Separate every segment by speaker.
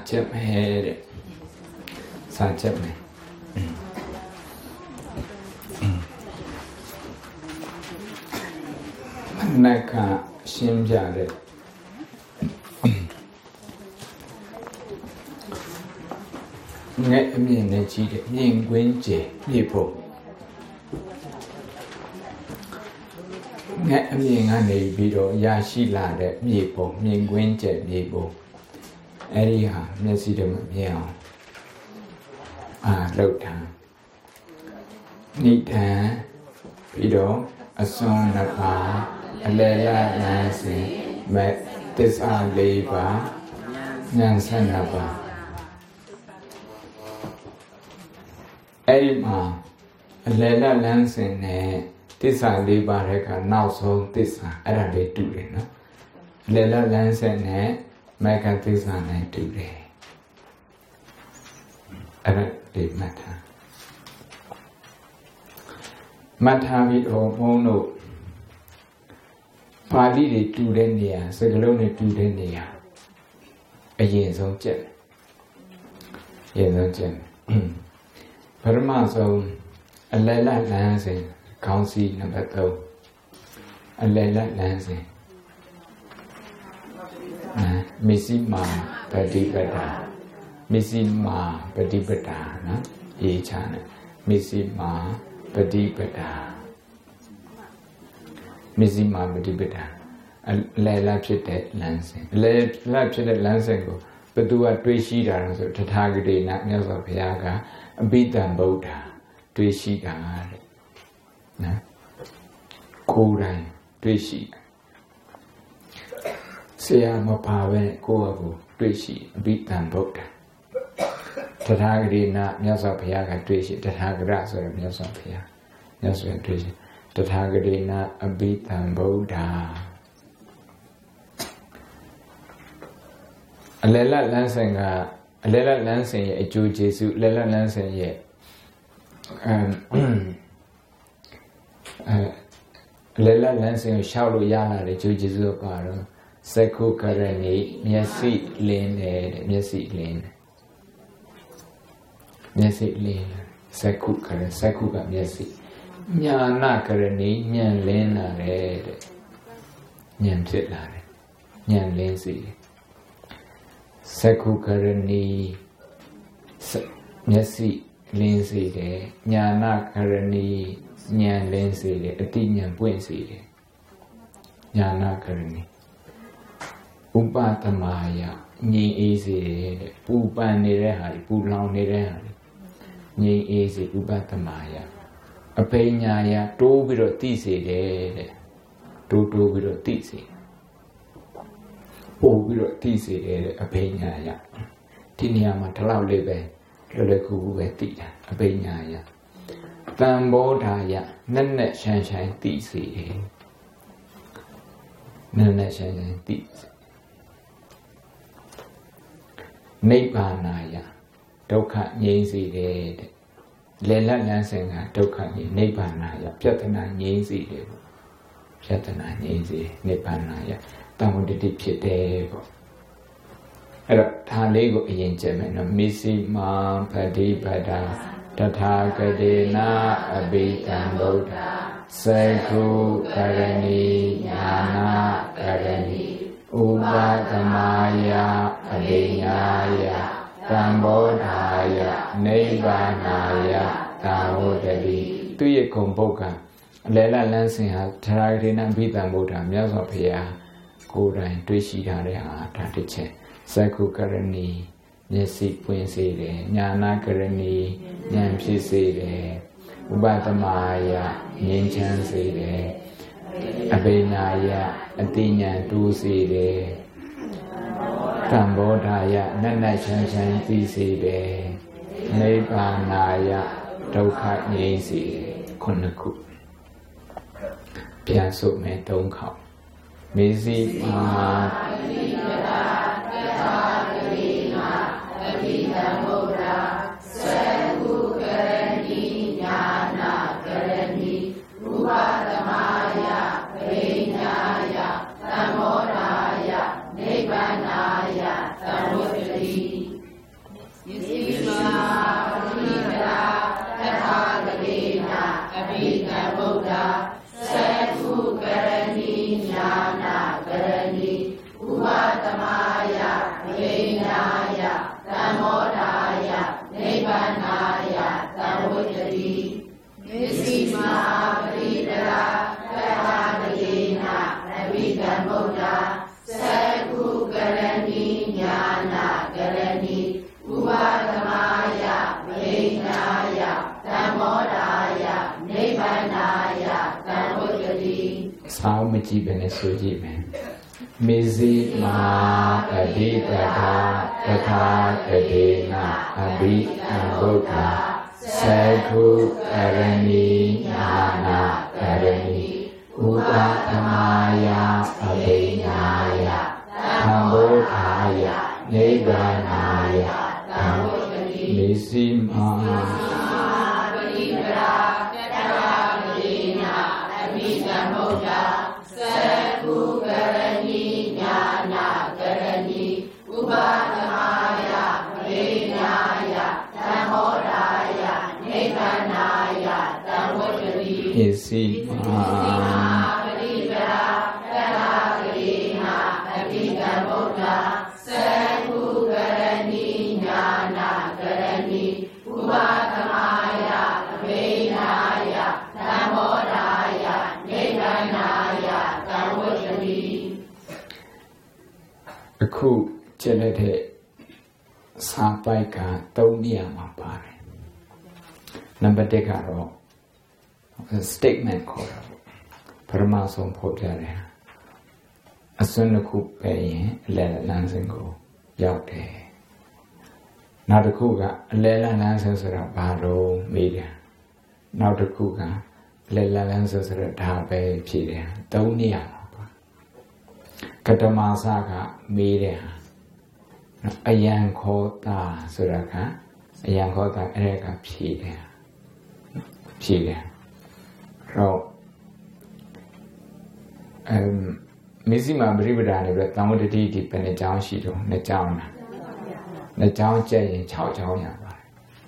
Speaker 1: ချက်မဲ့တဲ့စာချက်မဲ့နက္ခရှင်းပြတဲ့ငဲ့အမြင့်နဲ့ကြီးတဲ့မြင်ကွင်းကျယ်မြေပုံငဲ့အမြင့်ကနေပြီးတော့ရရှိလာတဲ့မြေပုံမြင်ကွင်းကျယ်မြေပုံအဲ့ဒီဟာမျက်စိတမမြင်အောင်လှုပ်ထားနိဒံပြီးတော့အစွမ်းနှစ်ပါးအလယ်လတ်လမ်းစဉ်မဲ့သစ္စာ၄ပါးဉာဏ်12ပါးအဲ့ဒီမှာအလယ်လတ်လမ်းစဉ်နဲ့သစ္စာ၄ပါးတဲ့ကနောက်ဆုံးသစ္စာအဲ့ဒါလေးတူတယ်နော်အလယ်လတ်လမ်းစဉ်နဲ့မဂ္ဂသစ္စာနဲ့တူတယ်အဲ့ဒါလေးမှတ်ထားပြီးတော့ဘုန်းတို့ပါဠိတွေတူတဲ့နေရာစကားလုံးတွေတူတဲ့နေရာအရင်ဆုံးကျက်ပထမဆုံးအလယ်လတ်လမ်းစဉ်ခေါင်းစီနံပါတ်3အလယ်လတ်လမ်းစဉ်မစ္စည်းမာပฏิပဒါမစ္စည်းမာပฏิပဒါနော်ရေးချတယ်မစ္စည်းမာပฏิပဒါမစ္စည်းမာပฏิပဒါအလယ်လတ်ဖြစ်တဲ့လမ်းစဉ်အလယ်လတ်ဖြစ်တဲ့လမ်းစဉ်ကိုဘယ်သူကတွေးရှိတာလဲဆိုတထာဂတိနာမြတ်စွာဘုရားကအဘိဓမ္ဗုဒ္ဓတွေးရှိတာတဲ့နော်ကိုယ်တိုင်တွေးရှိဆရာမပါပဲကိုယ့်အကူတွေ့ရှိအဘိဓမ္ဗုဒ္ဓတထာဂတိနာမြတ်စွာဘုရားကတွေ့ရှိတထာဂရဆိုရမြတ်စွာဘုရားမြတ်စွာတွေ့ရှိတထာဂတိနာအဘိဓမ္ဗုဒ္ဓအလယ်လတ်လမ်းစဉ်ကအလယ်လတ်လမ်းစဉ်ရဲ့အကျိုးကျေးဇူးအလယ်လတ်လမ်းစဉ်ရဲ့အလယ်လတ်လမ်းစဉ်ကိုရှောက်လို့ရလာတဲ့ကျိုးကျေးဇူးပါတော့စက္ခုကရဏီမျက်စိလင်းတယ်တဲ့မျက်စိလင်းတယ်မျက်စိလင်းစက္ခုကရစက္ခုကမျက်စိညာနာကရဏီဉာဏ်လင်းလာတယ်တဲ့ဉာဏ်ဖြစ်လာတယ်ဉာဏ်လင်းစီစက္ခုကရဏီမျက်စိလင်းစီတယ်ညာနာကရဏီဉာဏ်လင်းစီတယ်အတိဉာဏ်ပွင့်စီတယ်ညာနာကရဏီဥပတမယငြိမ်အေးစေတဲ့ပူပန်နေတဲ့ဟာပူလောင်နေတဲ့ဟာငြိမ်အေးစေဥပတမယအပိညာယတိုးပြီးတော့သိစေတယ်တဲ့တိုးပြီးတော့သိစေပို့ပြီးတော့သိစေတယ်တဲ့အပိညာယဒီနေရာမှာဒီလောက်လေးပဲလွယ်ကူပဲသိတာအပိညာယတံဘောဓာယနဲ့ရှမ်းသိစေတယ်နဲ့ရှမ်းသိစေနိဗ္ဗာနာယဒုက္ခငြိမ်းစေတယ်တဲ့လေလတ်လန်းစဉ်ကဒုက္ခငြိမ်းနိဗ္ဗာနာယပြဿနာငြိမ်းစေတယ်ပေါ့ပြဿနာငြိမ်းစေနိဗ္ဗာနာယတမ္မတတိဖြစ်တယ်ပေါ့အဲ့တော့ဒါလေးကိုအရင်ကျက်မယ်နော်မစ္စည်းမာပฏิပဒါတထာဂတိနာအဘိဓမ္ဗုဒ္ဓစက္ခုကရဏီညာနာကရဏီဥပသမယအဘိညာယတံဘောဓာယနိဗ္ဗာနာယတာဝတ္တိသူရဲ့ဂုံပုဒ်ကအလယ်လတ်လမ်းစဉ်ဟာသရဂတိနာအဘိဓမ္ဗုဒ္ဓမြတ်စွာဘုရားကိုယ်တိုင်တွေ့ရှိထားတဲ့ဟာဒါတစ်ချက်စက္ခုကရဏီမျက်စိပွင့်စေတယ်ညာနာကရဏီဉာဏ်ဖြစ်စေတယ်ဥပသမယငြိမ်းချမ်းစေတယ်အဘိညာယအတိညာတိုးစေတယ်တံဘောဓာယနဲ့ချမ်းသိစေတယ်နိဗ္ဗာနာယဒုက္ခငြိမ်းစေခုနှစ်ခုပြန်စုမယ်၃ခေါက်မေဇိမာမကြည့်ပဲနဲ့ဆိုကြည့်မယ်မေဇိမာပတိပဒါတထာတတေနအဘိအံဗုဒ္ဓသေကုကရဏီညာနာကရဏီဥပသမယအဘိညာယသံဃောထာယနိဗ္ဗာနာယသံဃောတိမေဇိမာပတိပဒါတထာတတေနအဘိအံဗုဒ္ဓသေကုကရဏီညာနာကရဏီဥပသမယအဘိညာယသံဃောထာယနိဗ္ဗာနာယသံဃောတိမေဇိမာပတိပဒါတထာတတေနအဘိအံဗုဒ္ဓသေကုကရဏီညာနာကရဏီဥပသမယအဘိညာယသံဃောထာယနိဗ္ဗာနာယသံဃောတိအခုကျက်တဲ့စာပိုက်က3နေရာမှာပါတယ်နံပါတ်1ကတော့ statement ခေါ်တာပေါ့ပထမဆုံးဖော်ပြတယ်အစွန်းတစ်ခုပဲရင်အလယ်လမ်းစဉ်ကိုရောက်တယ်နောက်တစ်ခုကအလယ်လမ်းစဉ်ဆိုတာဘာလို့မေးတယ်နောက်တစ်ခုကအလယ်လမ်းစဉ်ဆိုတာဒါပဲဖြေတယ်3နေရာမှာပါကတမစကမေးတယ်အယံခောတာဆိုတာကအယံခောတာအဲ့ဒါကဖြေတယ်တော့မေဇိမာပရိပဒါနဲ့ပြတောင်းတတိဒီပဲနဲ့ကြောင်းရှိတော့နှစ်ကြောင်းလားနှစ်ကြောင်းကျက်ရင်6ကြောင်းရပါတယ်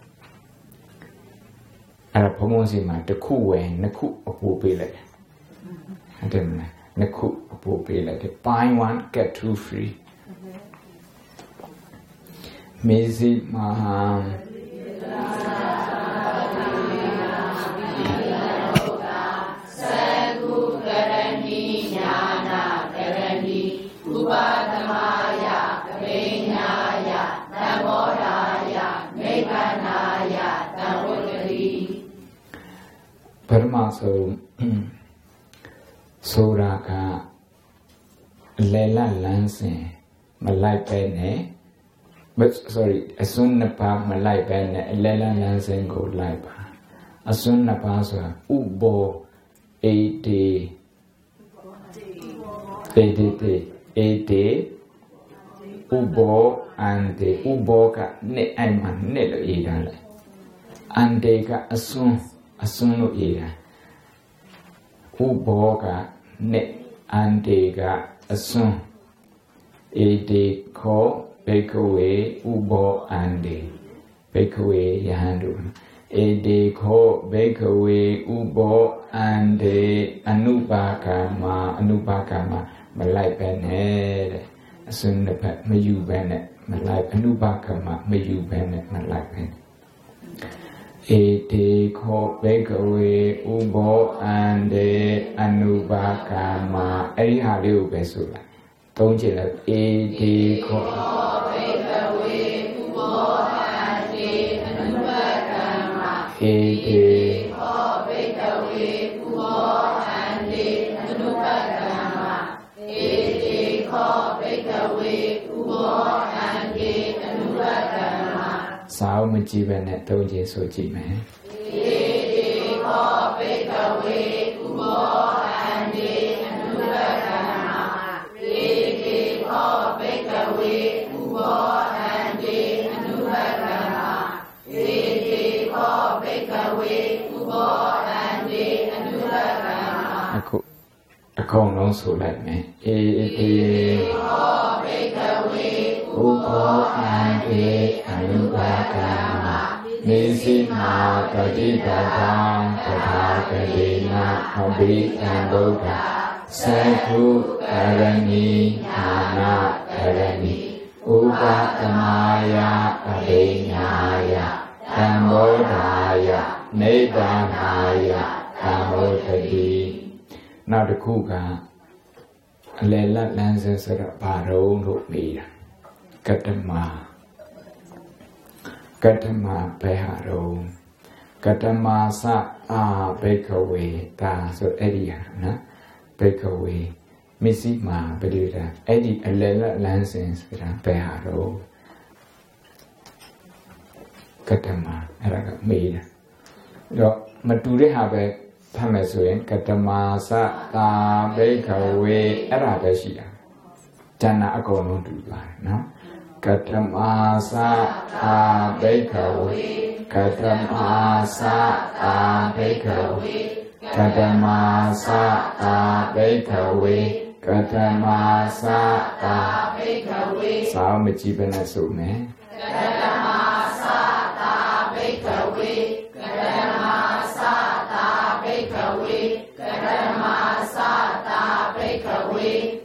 Speaker 1: အဲ့ဒါဘုံဘုံစီမှာတစ်ခုဝယ်နှစ်ခုအပိုးပေးလိုက်ဟုတ်တယ်မလားနှစ်ခုအပိုးပေးလိုက်တယ် buy one get two free မေဇိမာပရမဆုံးဆိုတာကလဲလလန်းစဉ်မလိုက်ပဲနဲ့အစွန်းနှစ်ပါးမလိုက်ပဲနဲ့လဲလလန်းစဉ်ကိုလိုက်ပါအစွန်းနှစ်ပါးဆိုတာဥဘောအေတေဥဘောအန်တေဥဘောကနဲ့အိမ်မှာနဲ့လို့ရေးထားလိုက်အန်တေကအစွန်းလို့ရေးတာဥဘောကနဲ့အန်တေကအစွန်းအေတေခောဘေကဝေဥဘောအန်တေဘေကဝေယဟန်တို့အေတေခောဘေကဝေဥဘောအန်တေအနုပါကမမလိုက်ပဲနဲ့တဲ့အစွန်းတစ်ဖက်မယူပဲနဲ့မလိုက်အနုပါကမမယူပဲနဲ့မလိုက်ပဲဧတေခောဘေကဝေဥဘောအန္တေအနုပါကမအဲ့ဒီဟာလေးကိုပဲဆိုလိုက်သုံးချင်လိုက်ဧတေခောဘေကဝေဥဘောအန္တေအနုပါကမဧတေခောဘေကဝေဥဘောအန္တေအနုပါကမဧတေခောဘေကဝေဥဘောအန္တေအနုပါကမစာအုပ်မကြည့်ပဲနဲ့သုံးချင်ဆိုကြည့်မယ်ဧတေခောဘေကဝေဥဘောအန္တေအနုပါကမဧတေခောဘေကဝေဥဘောအန္တေအနုပါကမဧတေခောဘေကဝေဥဘောအန္တေအနုပါကမအခုအကုန်လုံးဆိုလိုက်မယ်ဧတေခောဘေကဝေဥဘောအန္တေအနုပါကမမေဇိမာပတိပဒါတထာဂရေနအဘိအံဗုဒ္ဓသေကုကရဏီညာနာကရဏီဥပသမယအဘိညာယသံဃောထာယနိဗ္ဗာနာယသံဃောတိနောက်တစ်ခုကအလယ်လတ်လမ်းဆက်ဆိုတော့ဘာတော့လို့မေးတာကတ္တမဘယ်ဟာတော့ကတ္တမသအာဘေကဝေတာဆိုအဲ့ဒီဟာနော် Breakaway Missy Ma Belida Eddie Alela Lansens Beharo Katama Araga Made Maturi have a Pamasoin Katama Sa Ta Breakaway Arabashia Jana Akono no Katama Sa Ta Breakaway Katama Sa Ta Breakaway Katama Sa Ta Breakaway Katama Sa Ta Breakaway Sao Machibana Sume Katama Sa Ta Breakaway Katama Sa Ta Breakaway Katama Sa Ta Breakaway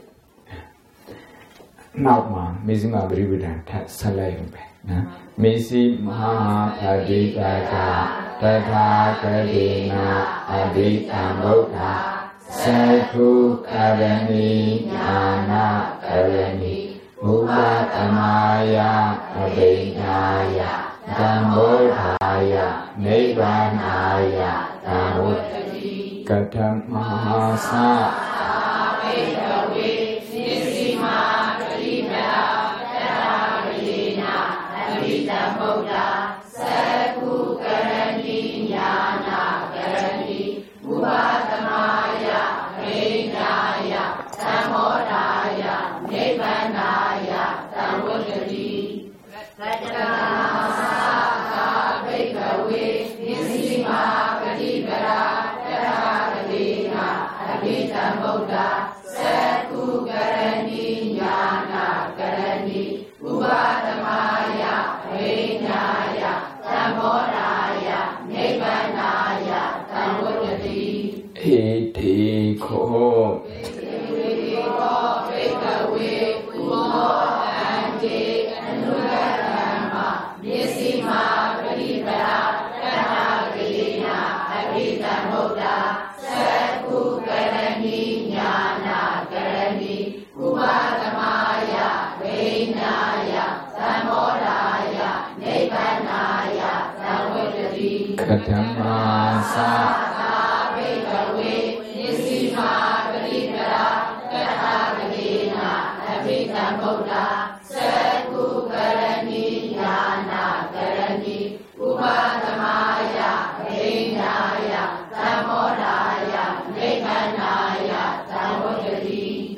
Speaker 1: Now Mizima Brividan Salayum Misi Maha Aditaka Tata Kadina Adita Moka Seku Karani Yana Karani Mubatamaya Abhinaya Dambodhaya Nibbānaya Dhammuttati Katam Mahasa Bhikkhave Nisima Kadibhaya Tata Kadina Adita Moka Seku Karani Yana Karani Mubatamaya Abhinaya Dhammuttaya Nibbānaya Dhammuttati Katamasa Bhikkhave Nisima Kadibhaya Tata Kadina Adita Moka Seku Karani Yana Karani Mubatamaya Abhinaya Dhammuttaya Nibbānaya Dhammuttati Iti Ko Bhikkhave Umo Ante Anugatama Nisima Kadibhaya Tata Kadina Adita Moka Seku Karani Yana Karani Mubatamaya Abhinaya Dhammuttaya Nibbānaya Dhammuttati Katamasa Bhikkhave Nisima Kadibhaya Tata Kadina Adita Moka Seku Karani Yana Karani Mubatamaya Abhinaya Dhammuttaya Nibbānaya Dhammuttati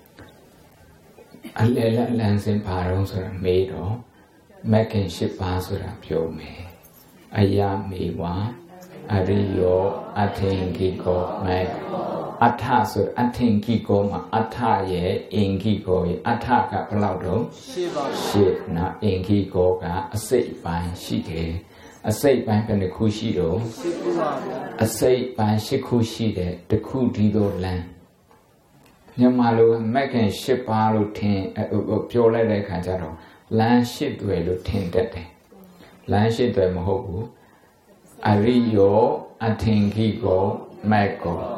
Speaker 1: Alela Lansin Parong Sura Medo Makin Shipa Sura Pyome Aya Mewa Ariyo Atenkiko Mek Atha Sur Atenkiko Ma Atha Ye Inkiko Ye Atha Ka Palaudo Shit Na Inkiko Ka Asay Pai Shike Asay Pai Penekushi Asay Pai Shikushi De Kudido Land Nyamalo Makin Shipa Lutin Piola de Kajaro Land Ship Dwello Tin Dete Land Ship Dwe Mahobu Ariyo Atenkiko Meko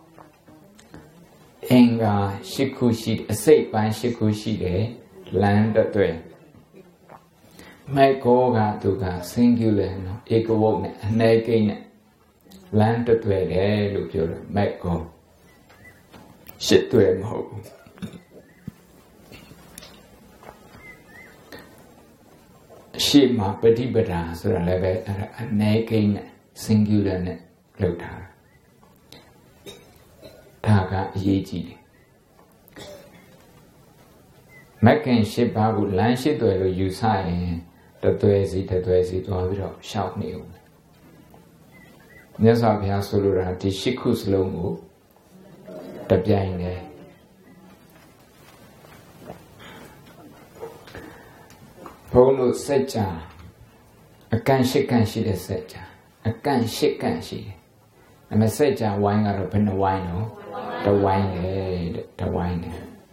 Speaker 1: Enga Shikushi Asay Pai Shikushi De Land Dwe Meko Ga Tuga Singular no Ekawok Negin Land Dwe De Lupura Meko Shit Dwe Mahobu Shima Patibada Sura Leve Negin Singular Net Lota Taka Yeji Makin Shibabu Lanshi Dwello Usai The Dwezi to Aviro Shout New Nyasabia Solura Tishikus Lomu The Biane Polo Secha A Kanshi the Secha A Kanshi A message wine out open the wine the wine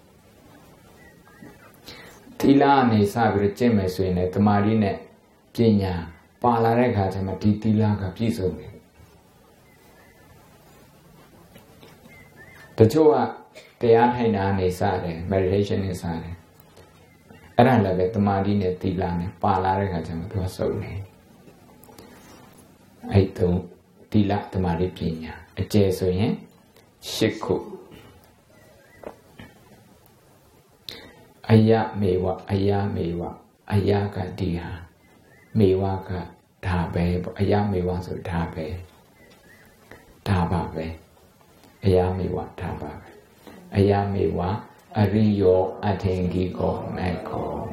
Speaker 1: Tila ni Sabri Chemeswin at the Marine Kenya Palareka Tila Capiso The Joa the Anhina ni Sade meditation is Sade I don't love it the Marine Tila Palareka Tamato I told Tila the Maripina, a Jesuin, Shiku, Aya mewa, aya mewa, aya ka diha, mewa ka dhabe, aya mewa so dhabe, dhababe, aya mewa dhababe, aya mewa ariyo atengi ko meko.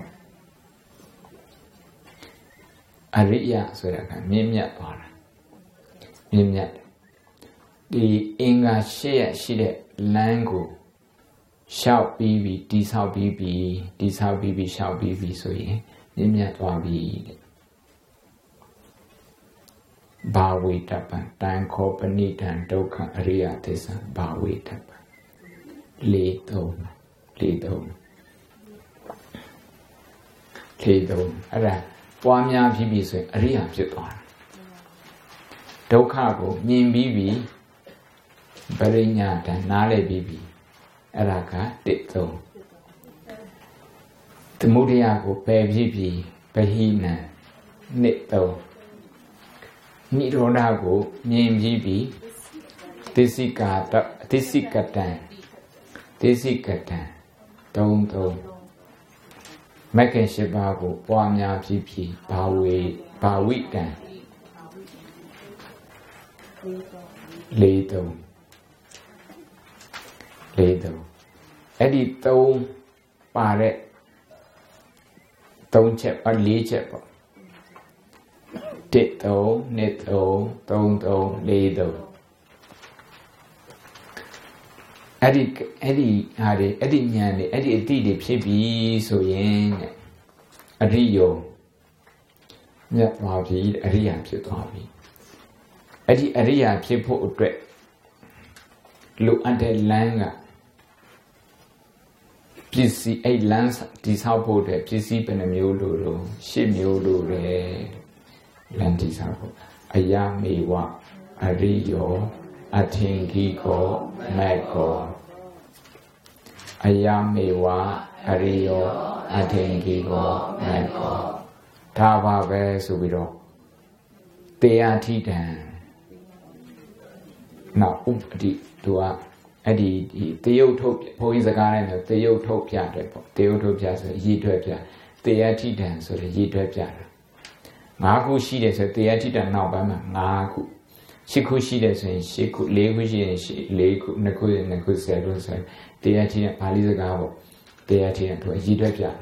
Speaker 1: Ariya so da ka mimyat twara, mimyat. Di inga shaya shide langu. Shout bibi, this how bibi, this how bibi, shout bibi, so ye, nimyat wabi. Bawi tapan, tan ko panitan, dokha ariya tesa, bawi tapan. Leto, leto. Leto, ara, puamya bibi, so ariya pitwan. Dokha ko, nyin bibi, barinya tan, nale bibi. Araka tito. Temudiago pevivi pehina nito. Nirodago nyemjibi tisikatan tong Makin shibago puamya pipi bawitan leto. Eddie tone pare tone chep or lee chep. Tito, nito, tone, ledo. Eddie Yanni, Eddie did pibi so yen. A rio. Yet Ravi, a ria pitomi. Eddie a ria pipo dread. Look at the langa. Please see a lance, this how put it, please see Penamulu, Shimulu, Lantis Habo, Ayami wa, Ario, Atingiko, Meko. Ayami wa, Ario, Atingiko, Meko. Tava ve subido. Teatitan. Now, updi to a. Eddie, Theotopia, Poisagana, Theotopia, Theotopia, Yitopia, Theatitan, so the Yitopia. Maku Shides, a Theatitan now by Maku. Shiku Shides and Shiku, Legushi and Leku, Naku, and Naku Sedos, Theatitan, Palizagavo, Theatitan to a Yitopia.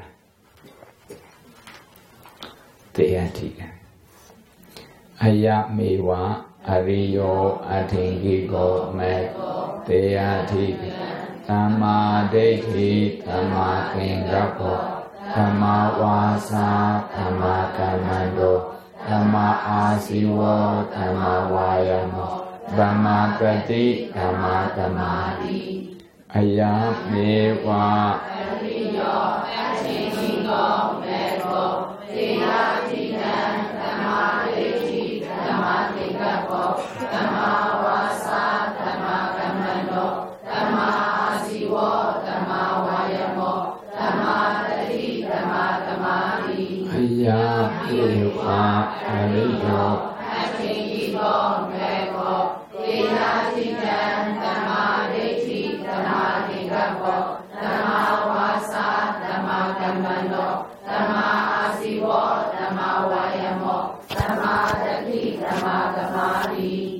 Speaker 1: Theatitan. Aya mewa. Ariyo atingigo meko teati tama dehi tama kingapo tama wasa tama kamando tama asiwo tama wayamo tama kati tama kamari aya mewa ariyo atingigo meko teati tama dehi tama Tama wasa, tama kamando, tama asiwo, tama wayamo, tama tadi, tama tamari. Aya ewa ariyo, atingigo meko, teatitan, tama dehi, tama tingapo, tama wasa, tama kamando, tama asiwo, tama wayamo, tama tadi, tama tamari.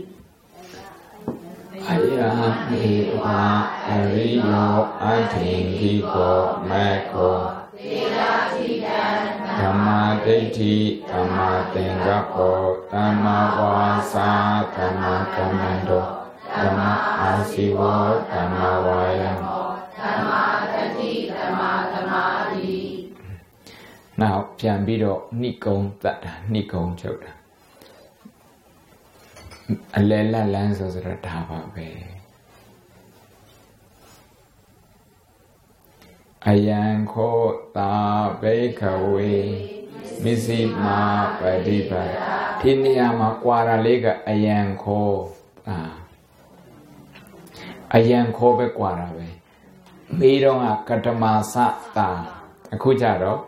Speaker 1: Aya mewa ariyo atingigo meko Tama dehi tama tingapo tama wasa tama kamando tama asiwo tama wayamo tama tati tama tamari. Now,ပြန်ပြီးတော့နှိကုံတတ်တာနှိကုံချုပ်တာအလဲလက်လန်းဆိုတော့ဒါပါပဲအယံခောတာဘေခဝေမစ္စည်းမာပฏิပတ်ဒီနေရာမှာကွာတာလေးကအယံခောအယံခောပဲကွာတာပဲမေးတော့ကတမသတာအခုကြတော့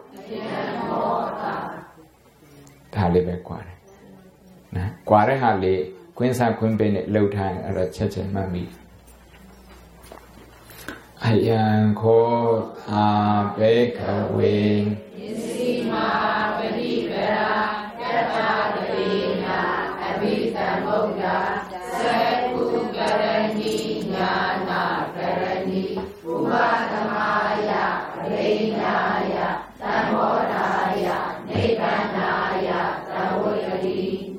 Speaker 1: ဒါလေးပဲကွာတယ်နော်ကွာတဲ့ဟာလေးခွင်းစားခွင်းပေးနဲ့လှုပ်ထားရင်အဲ့တော့ချက်မှတ်မိ Ayan ko abekawe
Speaker 2: Nisima Padivara Yatadalena Abhita Moga Seku Karani Jnana Karani Uvatamaya Reinaya Tamodaya Nikanaya Tawari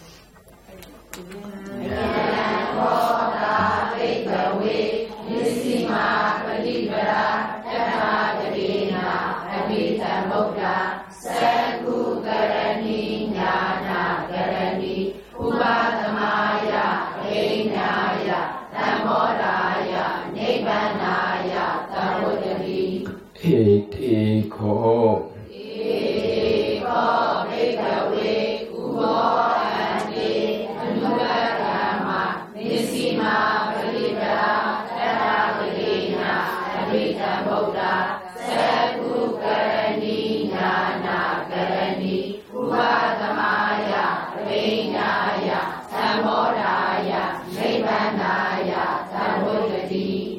Speaker 2: Ayankoda Bekawe Nisima Padivara Yatadalena Abhita Moga Seku Karani Jnana Karani Uvatamaya Reinaya Tamodaya Nikanaya Tawari
Speaker 1: Iti ko
Speaker 2: Bekawe Ubo Ante Anugarama Nisima Padivara Yatadalena Abhita Moga Seku Karani Jnana Karani Uvatamaya Reinaya Tamodaya Nikanaya Tawari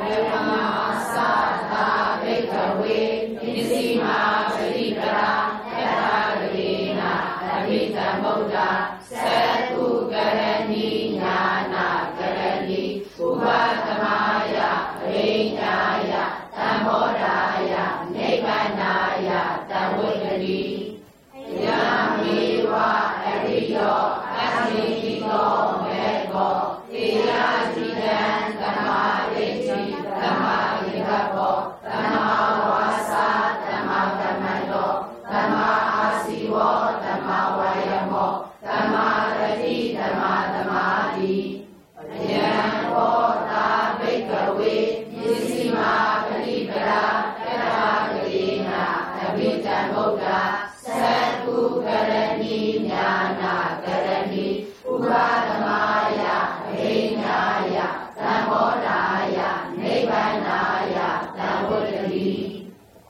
Speaker 2: Yamasata Bekawe Nisima Padivara Yatadalena Abhita Moga Seku Karani Jnana Karani Uvatamaya Reinaya Tamodaya Nikanaya Tawari Yamiwa Ariyo Asnitiko Mego Tiyajidan Tamariti Tamayigabo Tamawasa Tamagamado Tamaasiwo Tamawayamo Tamarati Tamadamadi Ayankoda Bekawe Nisima Padivara Yatadalena Abhita Moga Seku Karani Jnana Karani Uvatamaya Reinaya Tamodaya Nikanaya Tawari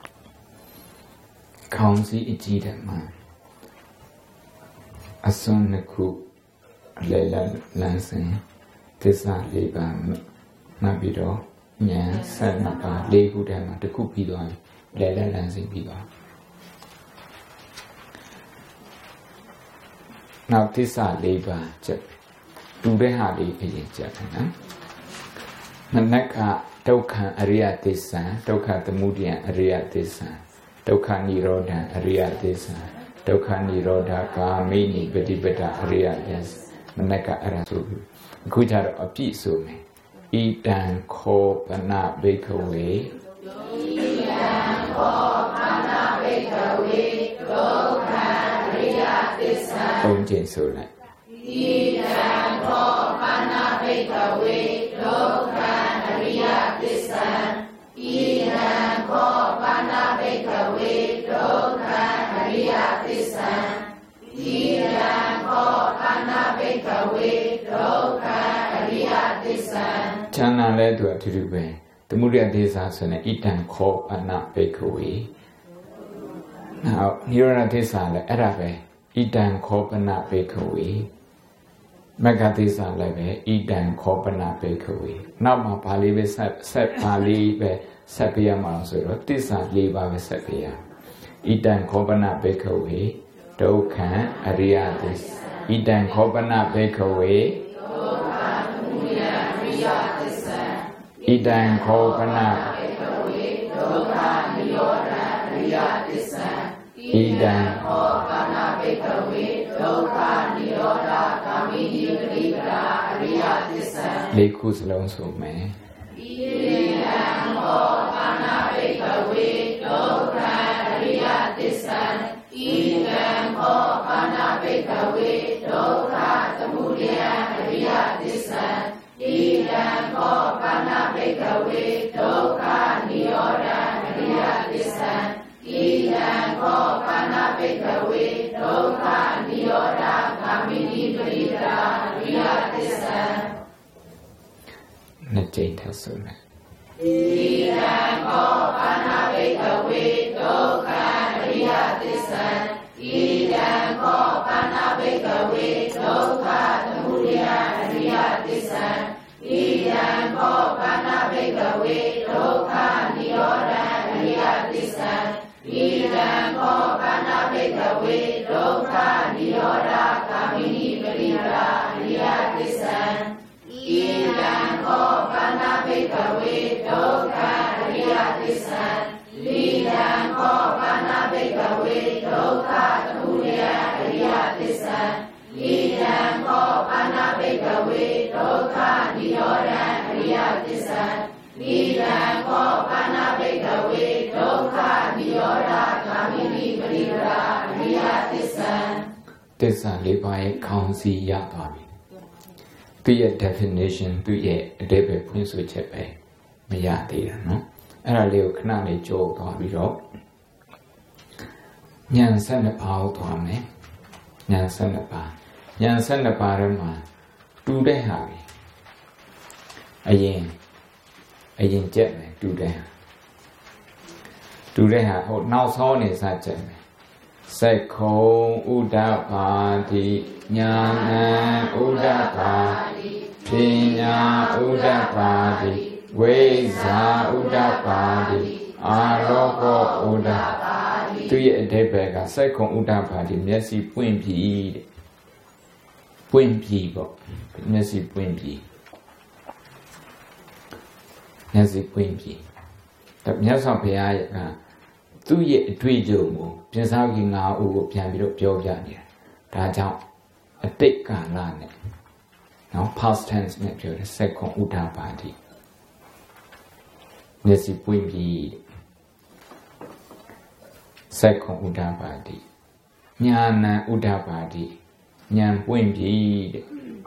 Speaker 1: ခေါင်းစည်းအကြီးတဲ့မှာအစွန်းနှစ်ခုအလဲလန်းစဉ်သစ္စာ၄ပါးမှတ်ပြီးတော့ဉာဏ်12ပါး၄ခုတည်းမှာတစ်ခုပြီးသွားပြီလဲလန်းစဉ်ပြီးသွားနောက်သစ္စာ၄ပါးချက်တူတဲ့ဟာလေးအရင်ချက်တယ်နော်မနက်ကဒုက္ခအရိယသစ္စာဒုက္ခသမုဒယအရိယသစ္စာဒုက္ခនិရောဓအရိယသစ္စာဒုက္ခនិရောဓဂာမိနိပฏิပဒအရိယသစ္စာမနက်ကအဲ့ဒါဆိုပြီးအခုကျတော့အပြည့်ဆိုမယ်ဣတံခောပနဘိက္ခဝေသုံးချိန်ဆိုလိုက်
Speaker 2: ဣတံခောပနဘိက္ခဝေဒုက္ခအရိယသစ္စာဣတံခောပနဘိက္ခဝေဒုက္ခအရိယသစ္စာဣတံခောပနဘိက္ခဝေဒုက္ခအရိယသစ္စာ
Speaker 1: ဉာဏ်လည်းသူအထူးတူပဲသမုဒယသစ္စာဆိုရင်ဣတံခောပနဘိက္ခဝေနောက်និရောဓသစ္စာလည်းအဲ့ဒါပဲဣတံခောပနဘိက္ခဝေမဂ္ဂသစ္စာလည်းပဲဣတံခောပနဘိက္ခဝေနောက်မှာဘာလေးပဲဆက်ဘာလေးပဲဆက်ပြရမှာဆိုတော့သစ္စာ၄ပါးပဲဆက်ပြရဣတံခောပနဘိက္ခဝေဒုက္ခအရိယသစ္စာဣတံခောပနဘိက္ခဝေဒုက္ခသမုဒယအရိယသစ္စာဣတံခောပနဘိက္ခဝေဒုက္ခនិရောဓအရိယသစ္စာဣတံခောပနဘိက္ခဝေဒုက္ခនិရောဓဂာမိနိပฏิပဒါအရိယသစ္စာလေးခုစလုံးဆိုမယ်ဣတံခောပနဘိက္ခဝေဒုက္ခအရိယသစ္စာဣတံခောပနဘိက္ခဝေဒုက္ခသမုဒယအရိယသစ္စာဣတံခောပနဘိက္ခဝေဒုက္ခនិရောဓအရိယသစ္စာဣတံခောပနဘိက္ခဝေဒုက္ခនិရောဓဂာမိနိပရိဒာအရိယသစ္စာနှစ်ကြိမ်ထပ်ဆိုမယ်ဣတံခောပနဘိက္ခဝေဒုက္ခအရိယသစ္စာဣတံခောပနဘိက္ခဝေဒုက္ခသမုဒယအရိယသစ္စာဣတံခောပနဘိက္ခဝေဒု
Speaker 2: ทุเรียอริยသစ္စာဤယံခောပါဏဘိကဝေဒုက္ခនិရောဓံအရိယသစ္စာဤယံခောပါဏဘိကဝေဒုက္ခនិရောဓဂာမိနိပရိပရာအရိယသစ္စာ
Speaker 1: သစ္စာ၄ပါးရဲ့ခေါင်းစည်းရသွားပြီသူရဲ့ definition သူရဲ့အဓိပ္ပာယ်ဖွင့်ဆိုချက်ပဲမရသေးတာနော်အဲ့ဒါလေးကိုခဏလေးကြောက်သွားပြီးတော့ဉာဏ်12ပါးကိုသွားမယ်ဉာဏ်12ပါးဉာဏ်12ပါးထဲမှာတူတဲ့ဟာပဲအရင်ကြက်မယ်တူတဲ့ဟာဟိုနောက်ဆုံးနေစကြက်မယ်စက္ခုံဥဒ္ဒပါတိညာဏံဥဒ္ဒပါတိပညာဥဒ္ဒပါတိဝိဇ္ဇာဥဒ္ဒပါတိအာလောကောဥဒ္ဒပါတိသူရဲ့အဓိပ္ပာယ်ကစက္ခုံဥဒ္ဒပါတိမျက်စိပွင့်ပြီတဲ့ပွင့်ပြီပေါ့မျက်စိပွင့်ပြီမျက်စိပွင့်ပြီဒါမြတ်စွာဘုရားရဲ့ကသူ့ရဲ့အတွေ့အကြုံကိုပြင်စားကြီး၅ဦးကိုပြန်ပြီးတော့ပြောပြနေတာဒါကြောင့်အတိတ်ကာလနဲ့နော် past tense နဲ့ပြောတယ်စက္ခုံဥဒ္ဒပါတိမျက်စိပွင့်ပြီစက္ခုံဥဒ္ဒပါတိညာဏံဥဒ္ဒပါတိဉာဏ်ပွင့်ပြီတဲ့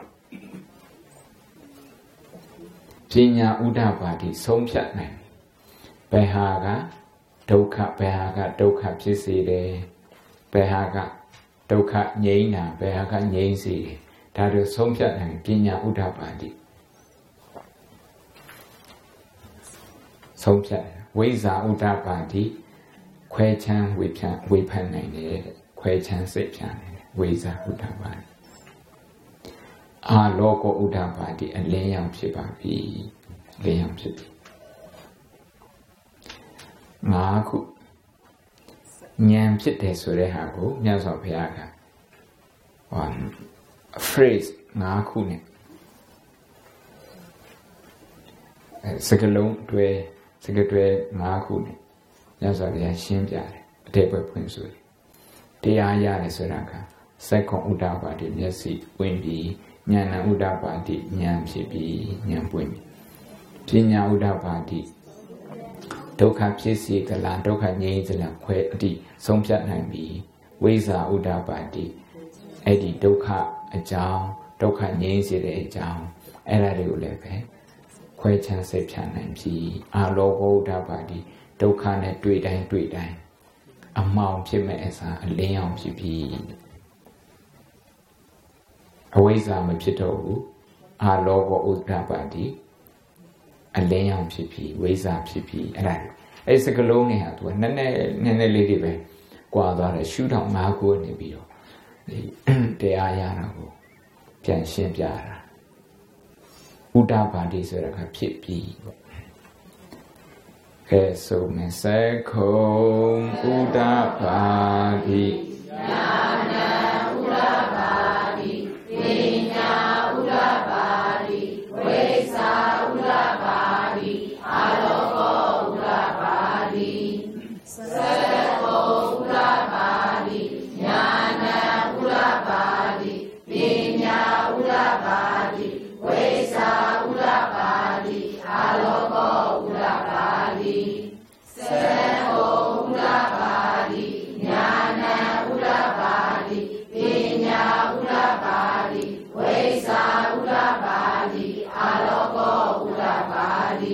Speaker 1: ပညာဥဒ္ဒပါတိဆုံးဖြတ်နိုင်ဘယ်ဟာကဒုက္ခဘယ်ဟာကဒုက္ခဖြစ်စေတယ်ဘယ်ဟာကဒုက္ခငြိမ်းတာဘယ်ဟာကငြိမ်းစေတယ်ဒါတို့ဆုံးဖြတ်နိုင်ပညာဥဒ္ဒပါတိဆုံးဖြတ်ဝိဇ္ဇာဥဒ္ဒပါတိခွဲခြမ်းဝေဖန်နိုင်တယ်ခွဲခြမ်းစိတ်ဖြန့်နိုင်တယ်ဝိဇ္ဇာဥဒ္ဒပါတိအာလောကောဥဒ္ဒပါတိအလင်းရောင်ဖြစ်ပါပြီလင်းရောင်ဖြစ်ပြီ၅ခုဉာဏ်ဖြစ်တယ်ဆိုတဲ့ဟာကိုမြတ်စွာဘုရားကphrase ၅ခုနဲ့စကားလုံးတွဲ5ခုနဲ့မြတ်စွာဘုရားရှင်းပြတယ်အတိတ်ပဲဖွင့်ဆိုတယ်တရားရတယ်ဆိုတာကစက္ခုံဥဒ္ဒပါတိမျက်စိပွင့်ပြီးဉာဏ်ဥဒ္ဒပါတိဉာဏ်ဖြစ်ပြီးဉာဏ်ပွင့်ပြီးပညာဥဒ္ဒပါတိဒုက္ခဖြစ်စေသလားဒုက္ခငြိမ်းသလားခွဲအတိဆုံးဖြတ်နိုင်ပြီဝိဇ္ဇာဥဒ္ဒပါတိအဲ့ဒီဒုက္ခအကြောင်းဒုက္ခငြိမ်းစေတဲ့အကြောင်းအဲ့ဒါတွေကိုလည်းပဲခွဲခြမ်းစိတ်ဖြတ်နိုင်ပြီအာလောကောဥဒ္ဒပါတိဒုက္ခနဲ့တွေ့တိုင်းအမှောင်ဖြစ်မဲ့အစားအလင်းအောင်ဖြစ်ပြီအဝိဇ္ဇာမဖြစ်တော့ဘူးအာလောကောဥဒ္ဒပါတိအလင်းအောင်ဖြစ်ပြီဝိဇ္ဇာဖြစ်ပြီအဲ့စကလုံးနဲ့ဟာသူကနည်းနည်းလေးတွေပဲကွာသွားတယ်ရှုထောင့်၅ခုနေပြီးတော့တရားရတာကိုပြန်ရှင်းပြတာဥဒ္ဒပါတိဆိုတာကဖြစ်ပြီပေါ့ကဲဆိုမယ်စက္ခုံဥဒ္ဒပါတိညာဏံဥဒ္ဒပါတိပညာဥဒ္ဒပါတိဝိဇ္ဇာဥဒ္ဒပါတိအာလောကောဥဒ္ဒပါတိစက္ခုံဥဒ္ဒပါတိညာဏံဥဒ္ဒပါတိပညာဥဒ္ဒပါတိဝိဇ္ဇာဥဒ္ဒပါတိအာလောကောဥဒ္ဒပါတိစက္ခုံဥဒ္ဒပါတိညာဏံဥဒ္ဒပါတိပညာဥဒ္ဒပါတိဝိဇ္ဇာဥဒ္ဒပါတိအာလောကောဥဒ္ဒပါတိ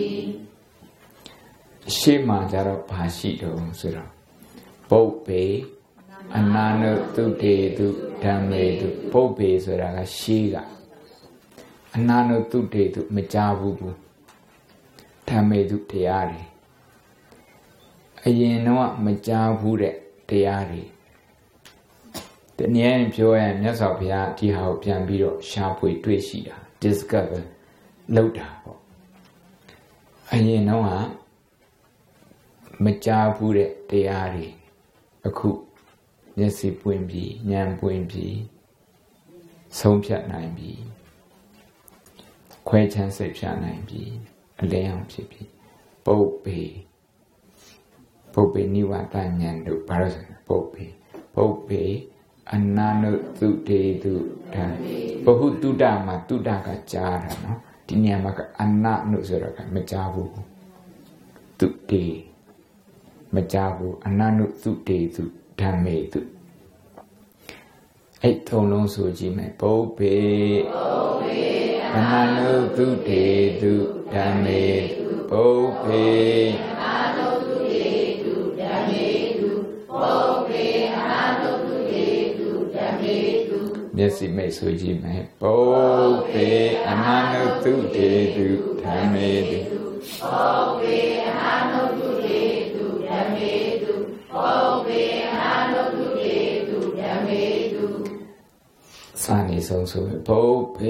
Speaker 1: ရှေ့မှာကြတော့ဘာရှိတော့ဆိုတော့ပုပ္ပေအနာနုတုတေတုဓမ္မေတုပုပ္ပေဆိုတာကရှေးကအနာနုတုတေတုမကြားဘူးဓမ္မေတုတရားတွေအရင်တော့မကြားဘူးတဲ့တရားတွေတနည်းပြောရင်မြတ်စွာဘုရားဒီဟာကိုပြန်ပြီးတော့ရှာဖွေတွေ့ရှိတာ discover လုပ်တာပေါ့အရင်တော့မကြားဘူးတဲ့တရားတွေအခုမျက်စိပွင့်ပြီးဉာဏ်ပွင့်ပြီးဆုံးဖြတ်နိုင်ပြီခွဲခြမ်းစိတ်ဖြတ်နိုင်ပြီအလင်းအောင်ဖြစ်ပြီပုပ္ပေနိဝတဉာဏ်တို့ဘာလို့ဆိုပုပ္ပေ Bobbe Anano Tude Duda Bahu Tudama Tudaka Jara no Dinyamaka Anano Zeraka Majabu Tude Majabu Anano Tude Dame Tu Eight Tolon Suji me Bobbe Anano Tude Dame Bobbe Anano Tude Dame Bobbe Anano Messi may suji me Bobbe Anano Tude Dame Bobbe Anano Tude Dame Bobbe Anano Tude Dame Sani so Bobbe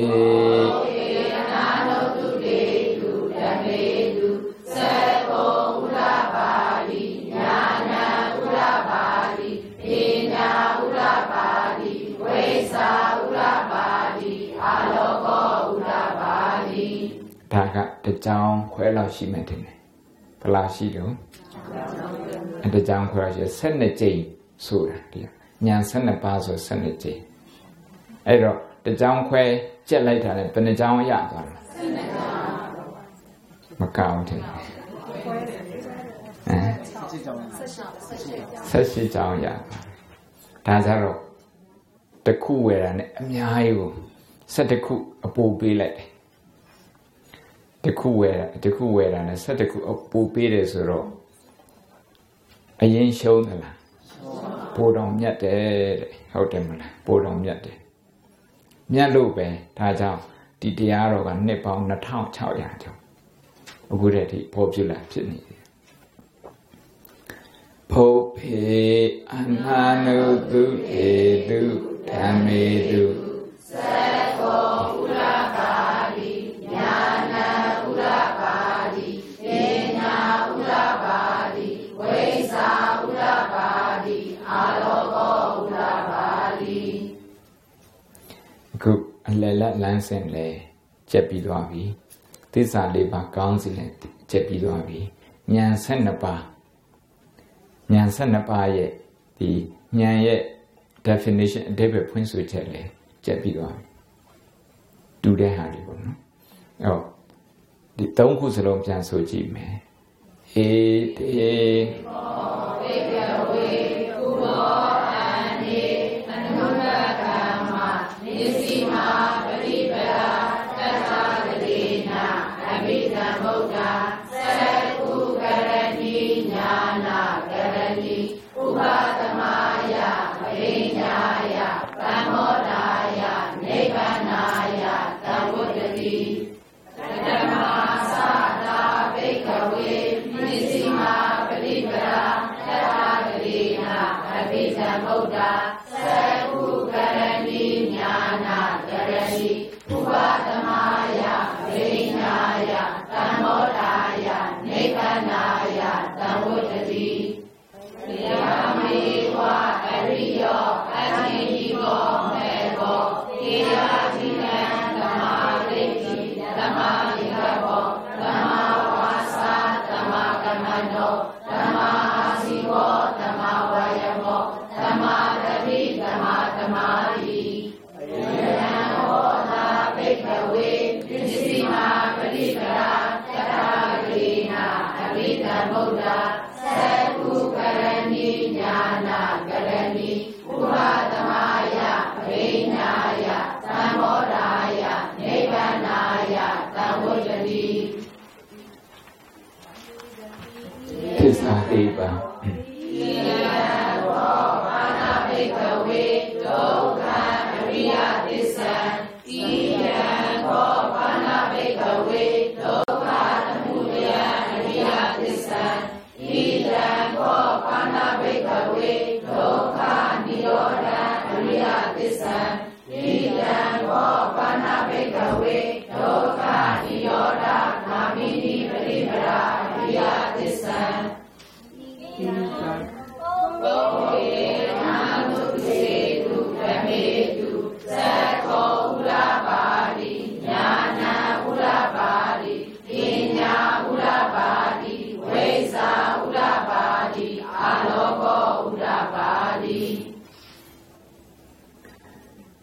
Speaker 1: Anano Tude Dame Seko Urabali Yana Urabali Ina Urabali Wesa Urabali Aloko Urabali Daga the town where she met him Palashido and the town where she sent a jay so Nyan sent a pass or sent a jay Ero the town where jet later and the town yard Macau Sashi town yard Tazaro the cool wear and Miayo set the cook a bull billet. The cool wear and a set a cook of bull billets or a yen shoulder. Poured on yet dead, out them, poured on yet. Nyalube, Taja, the Diaro and Nepal, not town chow yato. A good at it, popular Sydney. Pope Anano do Dame Seko Urabali Yana Urabali Ena Urabali Wesa Urabali Aloko Urabali Good Lela Lansen Le Jepidoavi Tisa Leba Council Jepidoavi Nyan Senapa Nyan Senapa ye the Nyan ye definition David Prince will tell you, Jepido. Do they have it? Oh, the Tom Kusalom Janso Jim.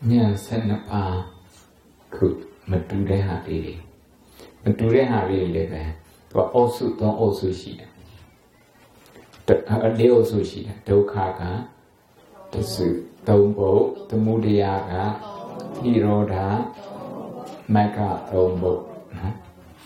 Speaker 1: Nhà sen nắp cứ mà tu đấy hạ đi mà tu đấy hạ điเลยပဲသူကအောစုသုံးအောစုရှိတယ်လေးအောစုရှိတယ်ဒုက္ခကတစုသုံးဖို့သမုဒယကនិရောဓမဂ္ဂသုံးဖို့နော်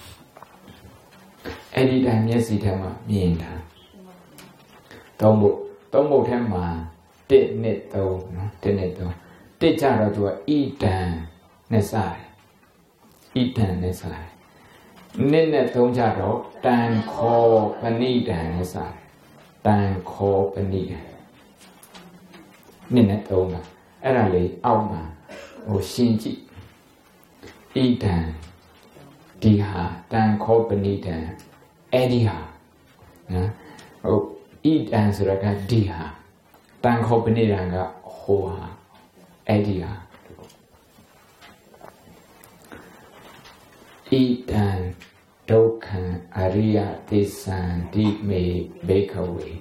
Speaker 1: အဲ့ဒီတိုင်းမျက်စိထဲမှာမြင်တာသုံးဖို့ထဲမှာ1 2 3နော်1 2 3တစ်ကြတော့သူကဣဒံနဲ့စားတယ်ဣဒံနဲ့စားတယ်နှစ်နဲ့သုံးကြတော့တန်ခောပဏိဒံနဲ့စားတယ်တန်ခောပဏိဒံနှစ်နဲ့သုံးတာအဲ့ဒါလေးအောက်မှာဟိုရှင်းကြည့်ဣဒံဒီဟာတန်ခောပဏိဒံအဲ့ဒီဟာနော်ဟိုဣဒံဆိုတာကဒီဟာတန်ခောပဏိဒံကဟိုဟာအဲ့ဒီဟာဣဒံဒုက္ခံအရိယသစ္ဆန္တိမေဘေခဝေ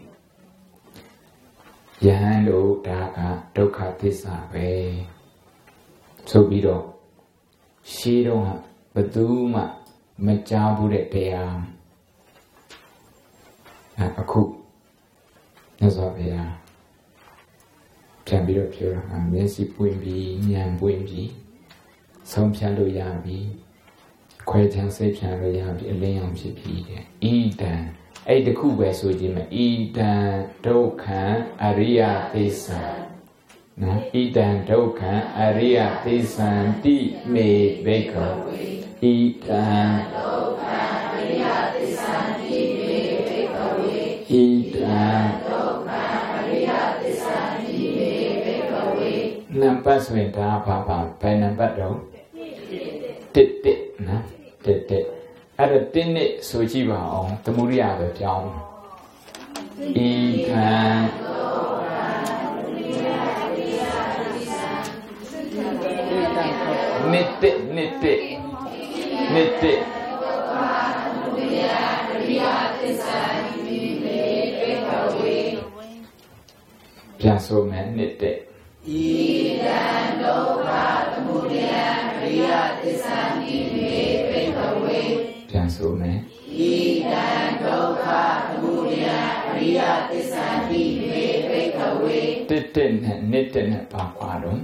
Speaker 1: ယဟန်တို့ဒါကဒုက္ခသစ္စာပဲဆိုပြီးတော့ရှင်းတော့ဘယ်သူမှမကြားဘူးတဲ့တရားအခုမြတ်စွာဘုရားပြန်ပြီးတော့ပြောတာမျက်စိပွင့်ပြီးဉာဏ်ပွင့်ပြီးဆုံးဖြတ်လို့ရပြီခွဲခြားစိတ်ဖြာလို့ရပြီအလင်းအောင်ဖြစ်ပြီးတဲ့ဣဒံအဲ့တခုပဲဆိုခြင်းမဲ့ဣဒံဒုက္ခံအရိယသစ္စာနော်ဣဒံဒုက္ခံအရိယသစ္ဆန္တိမေဘိက္ခဝေဣဒံဒုက္ခံအရိယသစ္ဆန္တိမေဘိက္ခဝေဣဒံဒုက္ခံအရိယသစ္ဆန္တိမေဘိက္ခဝေနံပါတ်ဆိုရင်ဒါဘာဘယ်နံပါတ်တော့1နော်1အဲ့ဒါ1နဲ့ဆိုကြည့်ပါအောင်သမုဒိယပဲပြောင်းဣဒံနှစ်ပြန်ဆိုမယ်နှစ်ဣဒံဒုက္ခသမုဒယအရိယသစ္စာတိမေဘိက္ခဝေပြန်ဆိုမယ်ဣဒံဒုက္ခသမုဒယအရိယသစ္စာတိမေဘိက္ခဝေတစ်နဲ့နှစ်နဲ့ပါပါတော့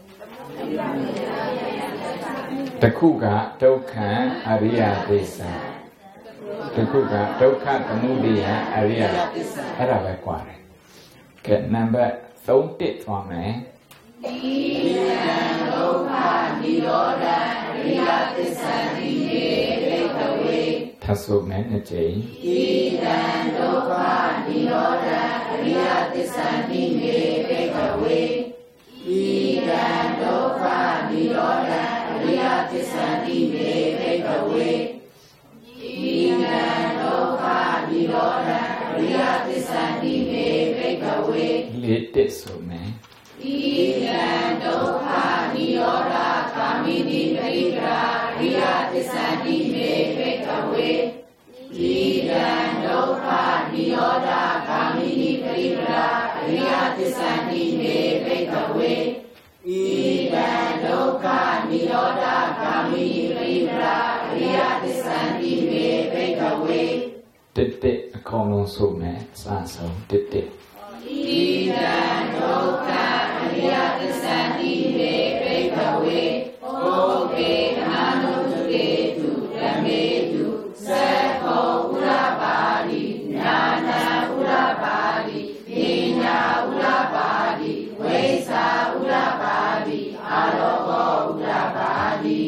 Speaker 1: တခုကဒုက္ခအရိယသစ္စာတခုကဒုက္ခသမုဒယအရိယသစ္စာအဲ့ဒါပဲကွာတယ်ကဲနံပါတ်3သွားမယ်ဣဒံဒုက္ခនិရောဓအရိယသစ္စာတိမေဘိက္ခဝေထပ်ဆိုမယ်နှစ်ကြိမ်ဣဒံဒုက္ခនិရောဓအရိယသစ္စာတိမေဘိက္ခဝေဣဒံဒုက္ခនិရောဓအရိယသစ္စာတိမေဘိက္ခဝေဣဒံဒုက္ခនិရောဓအရိယသစ္စာတိမေဘိက္ခဝေလေးတက်ဆိုမယ်ဣဒံဒုက္ခនិရောဓကာမိနိပရိပရာအရိယသစ္စာတိမေဘိက္ခဝေဣဒံဒုက္ခនិရောဓကာမိနိပရိပရာအရိယသစ္စာတိမေဘိက္ခဝေဣဒံဒုက္ခនិရောဓကာမိနိပရိပရာအရိယသစ္စာတိမေဘိက္ခဝေတစ်အကောင်လုံးဆိုမယ်အစဆုံးတစ်ဣဒံဒုက္ခအရိယသစ္စာတိမေဘိက္ခဝေဩဘေအနာနုတုကေတုဓမ္မေတုသက္ခောဥရပါတိညာဏဥရပါတိပညာဥရပါတိဝိဇ္ဇာဥရပါတိအာရောဂောဥရပါတိ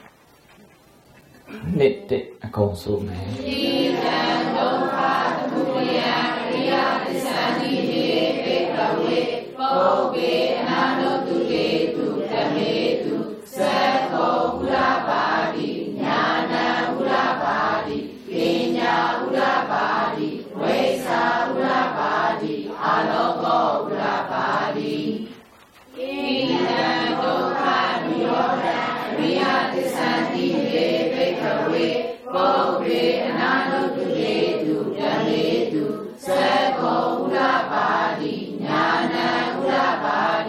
Speaker 1: နှစ်အကုန်ဆိုမယ်ဣဒံဒုက္ခသမုဒယအရိယသစ္စာတိမေဘိက္ခဝေပုပ္ပေအနာနုတုကေတုဓမ္မေတုသက္ခောဥရပါတိညာဏဥရပါတိပညာဥရပါတိဝိဇ္ဇာဥရပါတိအာလောကောဥရပါတိဣဒံဒုက္ခនិရောဓအရိယသစ္စာတိမေဘိက္ခဝေပုပ္ပေအနာနုတုကေတုဓမ္မေတုသက္ခောဥရပါတိညာဏဥရပါ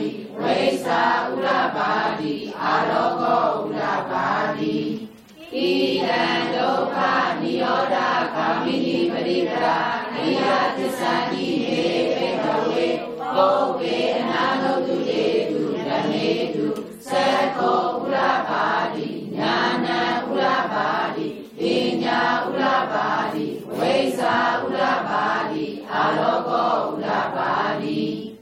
Speaker 2: တိဝိသဥရပါတိအာလောကောဥရပါတိဣဒံဒုက္ခနိရောဓဂာမိနိပရိပရာအရိယသစ္စာတိမေဘေကဝေပုဗ္ဗေအနာနုတုတေတုဓမ္မေတုသက္ခောဥရပါတိညာဏဥရပါတိပညာဥရပါတိဝိဇ္ဇာဥရပါတိအာလောကောဥရပါတိ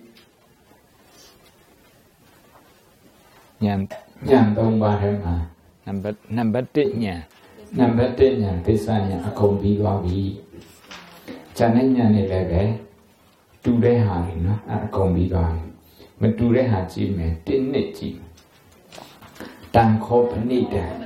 Speaker 1: ဉာဏ်၃ပါးထဲမှာနံပါတ်1ဉာဏ်နံပါတ်1ဉာဏ်သစ္စာဉာဏ်အကုန်ပြီးသွားပြီဉာဏ်နဲ့ဉာဏ်နဲ့လည်းပဲတူတဲ့ဟာတွေနော်အကုန်ပြီးသွားပြီမတူတဲ့ဟာကြည့်မယ်1နှစ်ကြည့်တံခောပဏိတံ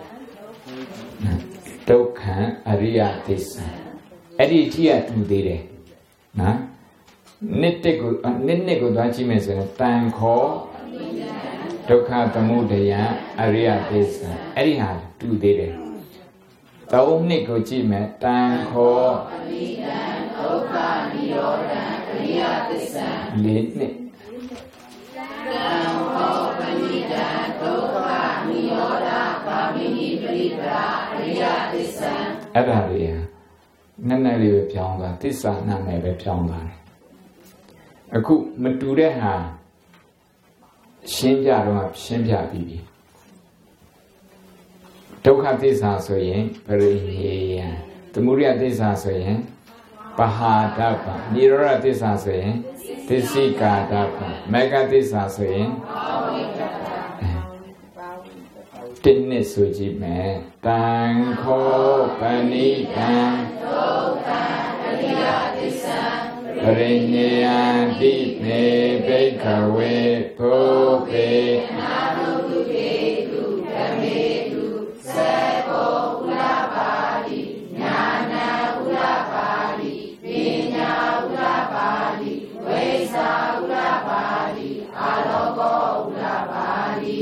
Speaker 1: ဒုက္ခအရိယသစ္စာအဲ့ဒီကြည့်ရတူသေးတယ်နော်နှစ်ကိုသွားကြည့်မယ်ဆိုရင်တံခောဒုက္ခသမုဒယအရိယသစ္စာအဲ့ဒီဟာတူသေးတယ်3နှစ်ကိုကြည့်မယ်တံခော
Speaker 2: ပဏိတံဒုက္ခနိရောဓအရိယသစ္စာ
Speaker 1: 4နှစ်
Speaker 2: တံခောပဏိတံဒုက္ခနိရောဓဂာမိနိပရိပရာအရိယသစ္စာ
Speaker 1: အဲ့ဒါတွေဟာနည်းနည်းလေးပဲပြောင်းသွားသစ္စာနာမည်ပဲပြောင်းသွားတယ်အခုမတူတဲ့ဟာရှင်းပြတော့ရှင်းပြပြီးပြီဒုက္ခသစ္စာဆိုရင်ပရိဟေယံသမုဒယသစ္စာဆိုရင်ပဟာဒပ္ပနိရောဓသစ္စာဆိုရင်သစ္စိကာဒပ္ပမေဃသစ္စာဆိုရင်တင်းနှစ်ဆိုကြည့်မယ်တံခောပဏိတံ
Speaker 2: ဒုက္ခအရိယသစ္စာ
Speaker 1: ပရိညေယံတိမေဘိက္ခဝေဘုဗေ
Speaker 2: အနာနုတုတေတုဓမ္မေတုသက္ခောဥရပါတိညာဏဥရပါတိပညာဥရပါတိဝိဇ္ဇာဥရပါတိအာလောကောဥရပါတိ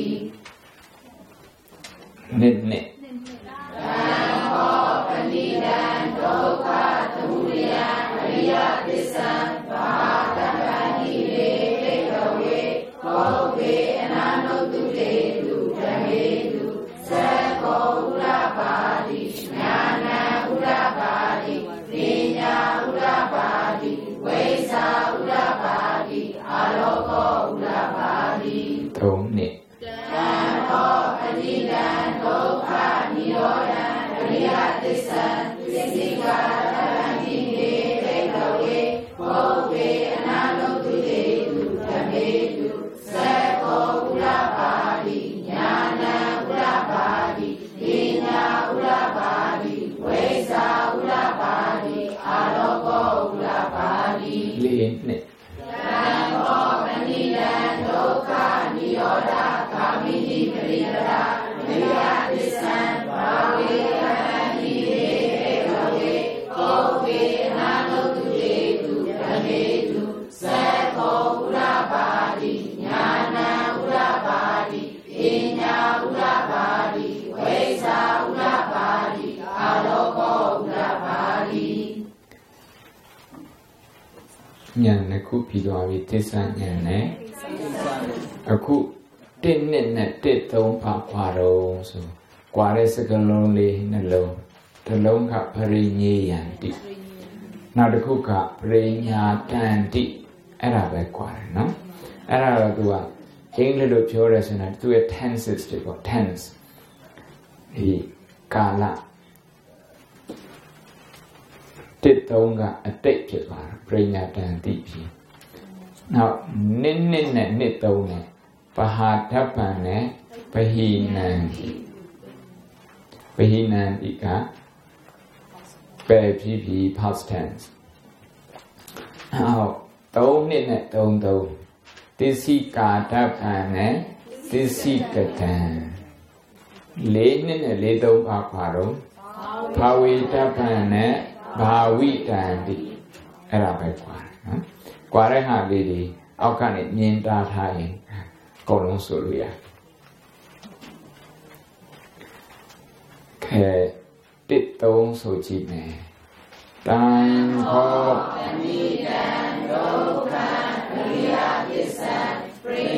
Speaker 1: နှစ်
Speaker 2: တံခောပဏိတံဒုက္ခသမုဒယအရိယသစ္စာဘာတပ္ပဏိမေဘေကဝေပုဗ္ဗေအနာနုတုတေတုဓမ္မေတုသက္ခောဥရပါတိညာဏဥရပါတိပညာဥရပါတိဝိဇ္ဇာဥရပါတိအာလောကောဥရပါတိ
Speaker 1: 3နှစ်
Speaker 2: တံခောပဏိတံဒုက္ခနိရောဓအရိယသစ္စာသစ္စိကာတပ္ပဏိမေဘေကဝေပုဗ္ဗေအနာနုတုတေတုဓမ္မေတုသက္ခောဥရပါတိညာဏဥရပါတိပညာဥရပါတိဝိဇ္ဇာဥရပါတိအာလောကောဥရပါတိ
Speaker 1: 4နှစ်
Speaker 2: တံခောပဏိတံဒုက္ခနိရောဓဂာမိနိပရိပရာအရိယသစ္စာဘာဝေတပ္ပဏိမေဘေကဝေပုဗ္ဗေအနာနုတုတေတုဓမ္မေတုသက္ခောဥရပါတိညာဏဥရပါတိပညာဥရပါတိဝိဇ္ဇာဥရပါတိအာလောကောဥရပါတိ
Speaker 1: ဉာဏ်တစ်ခုပြီးသွားပြီသစ္စာဉာဏ်နဲ့အခု1နှစ်နဲ့1 3ပါခွာတော့ဆိုကွာတဲ့စကလုံးလေးနှလုံးတစ်လုံးကပရိညေယံတိနောက်တစ်ခုကပရိညာတန်တိအဲ့ဒါပဲကွာတယ်နော်အဲ့ဒါတော့သူကအင်္ဂလိပ်လိုပြောရဆိုရင်သူရဲ့ tenses တွေပေါ့ tense ဒီကာလ1 3ကအတိတ်ဖြစ်သွားတာပရိညာတန်တိဖြစ်နောက်နှစ်နဲ့3နဲ့ပဟာဒပ္ပံနဲ့ပဟိနံတိပဟိနံတိကပယ်ဖြစ် past tense နောက်3နှစ်နဲ့3သစ္စိကာဒပ္ပံနဲ့သစ္စိကတံ4နှစ်နဲ့3ပါခွာတော့ဘာဝေတပ္ပံနဲ့ဘာဝိတံတိအဲ့ဒါပဲခွာနော်ကွာတဲ့ဟာလေးတွေအောက်ကနေမြင်တာထားရင်အကုန်လုံးဆိုလို့ရခဲ1 3ဆိုကြည့်မယ်တံဟော
Speaker 2: ပဏိတံဒုက္ခအရိယသစ္စာပရိ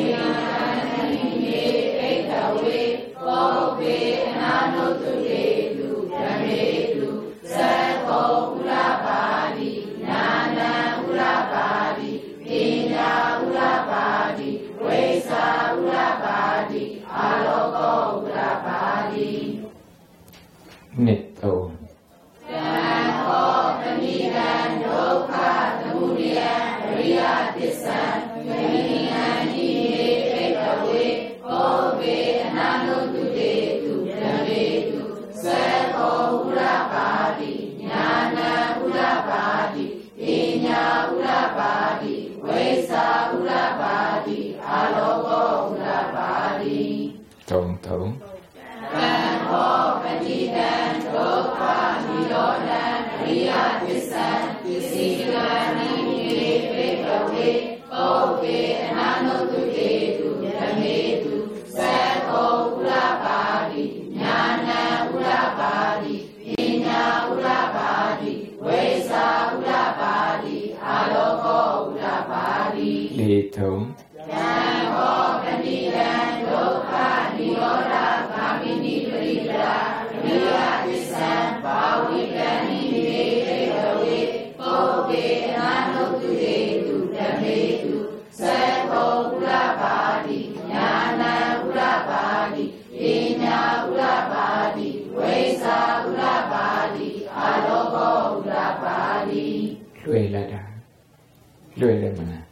Speaker 1: လေထုံ
Speaker 2: ယံဟောပဏိယံဒုက္ခနိရောဓဂာမိနိပရိဒရာအရိယသစ္စာဘာဝိတံနိမေတေကဝေပုပ္ပေနာနုတုရေတုဓမ္မေတုသက္ကောဥရပါတိညာဏဥရပါတိပညာဥရပါတိဝိဇ္ဇာဥရပါတိအလောဘောဥရပါတိ
Speaker 1: လွယ်လိုက်တာလွယ်တယ်မလား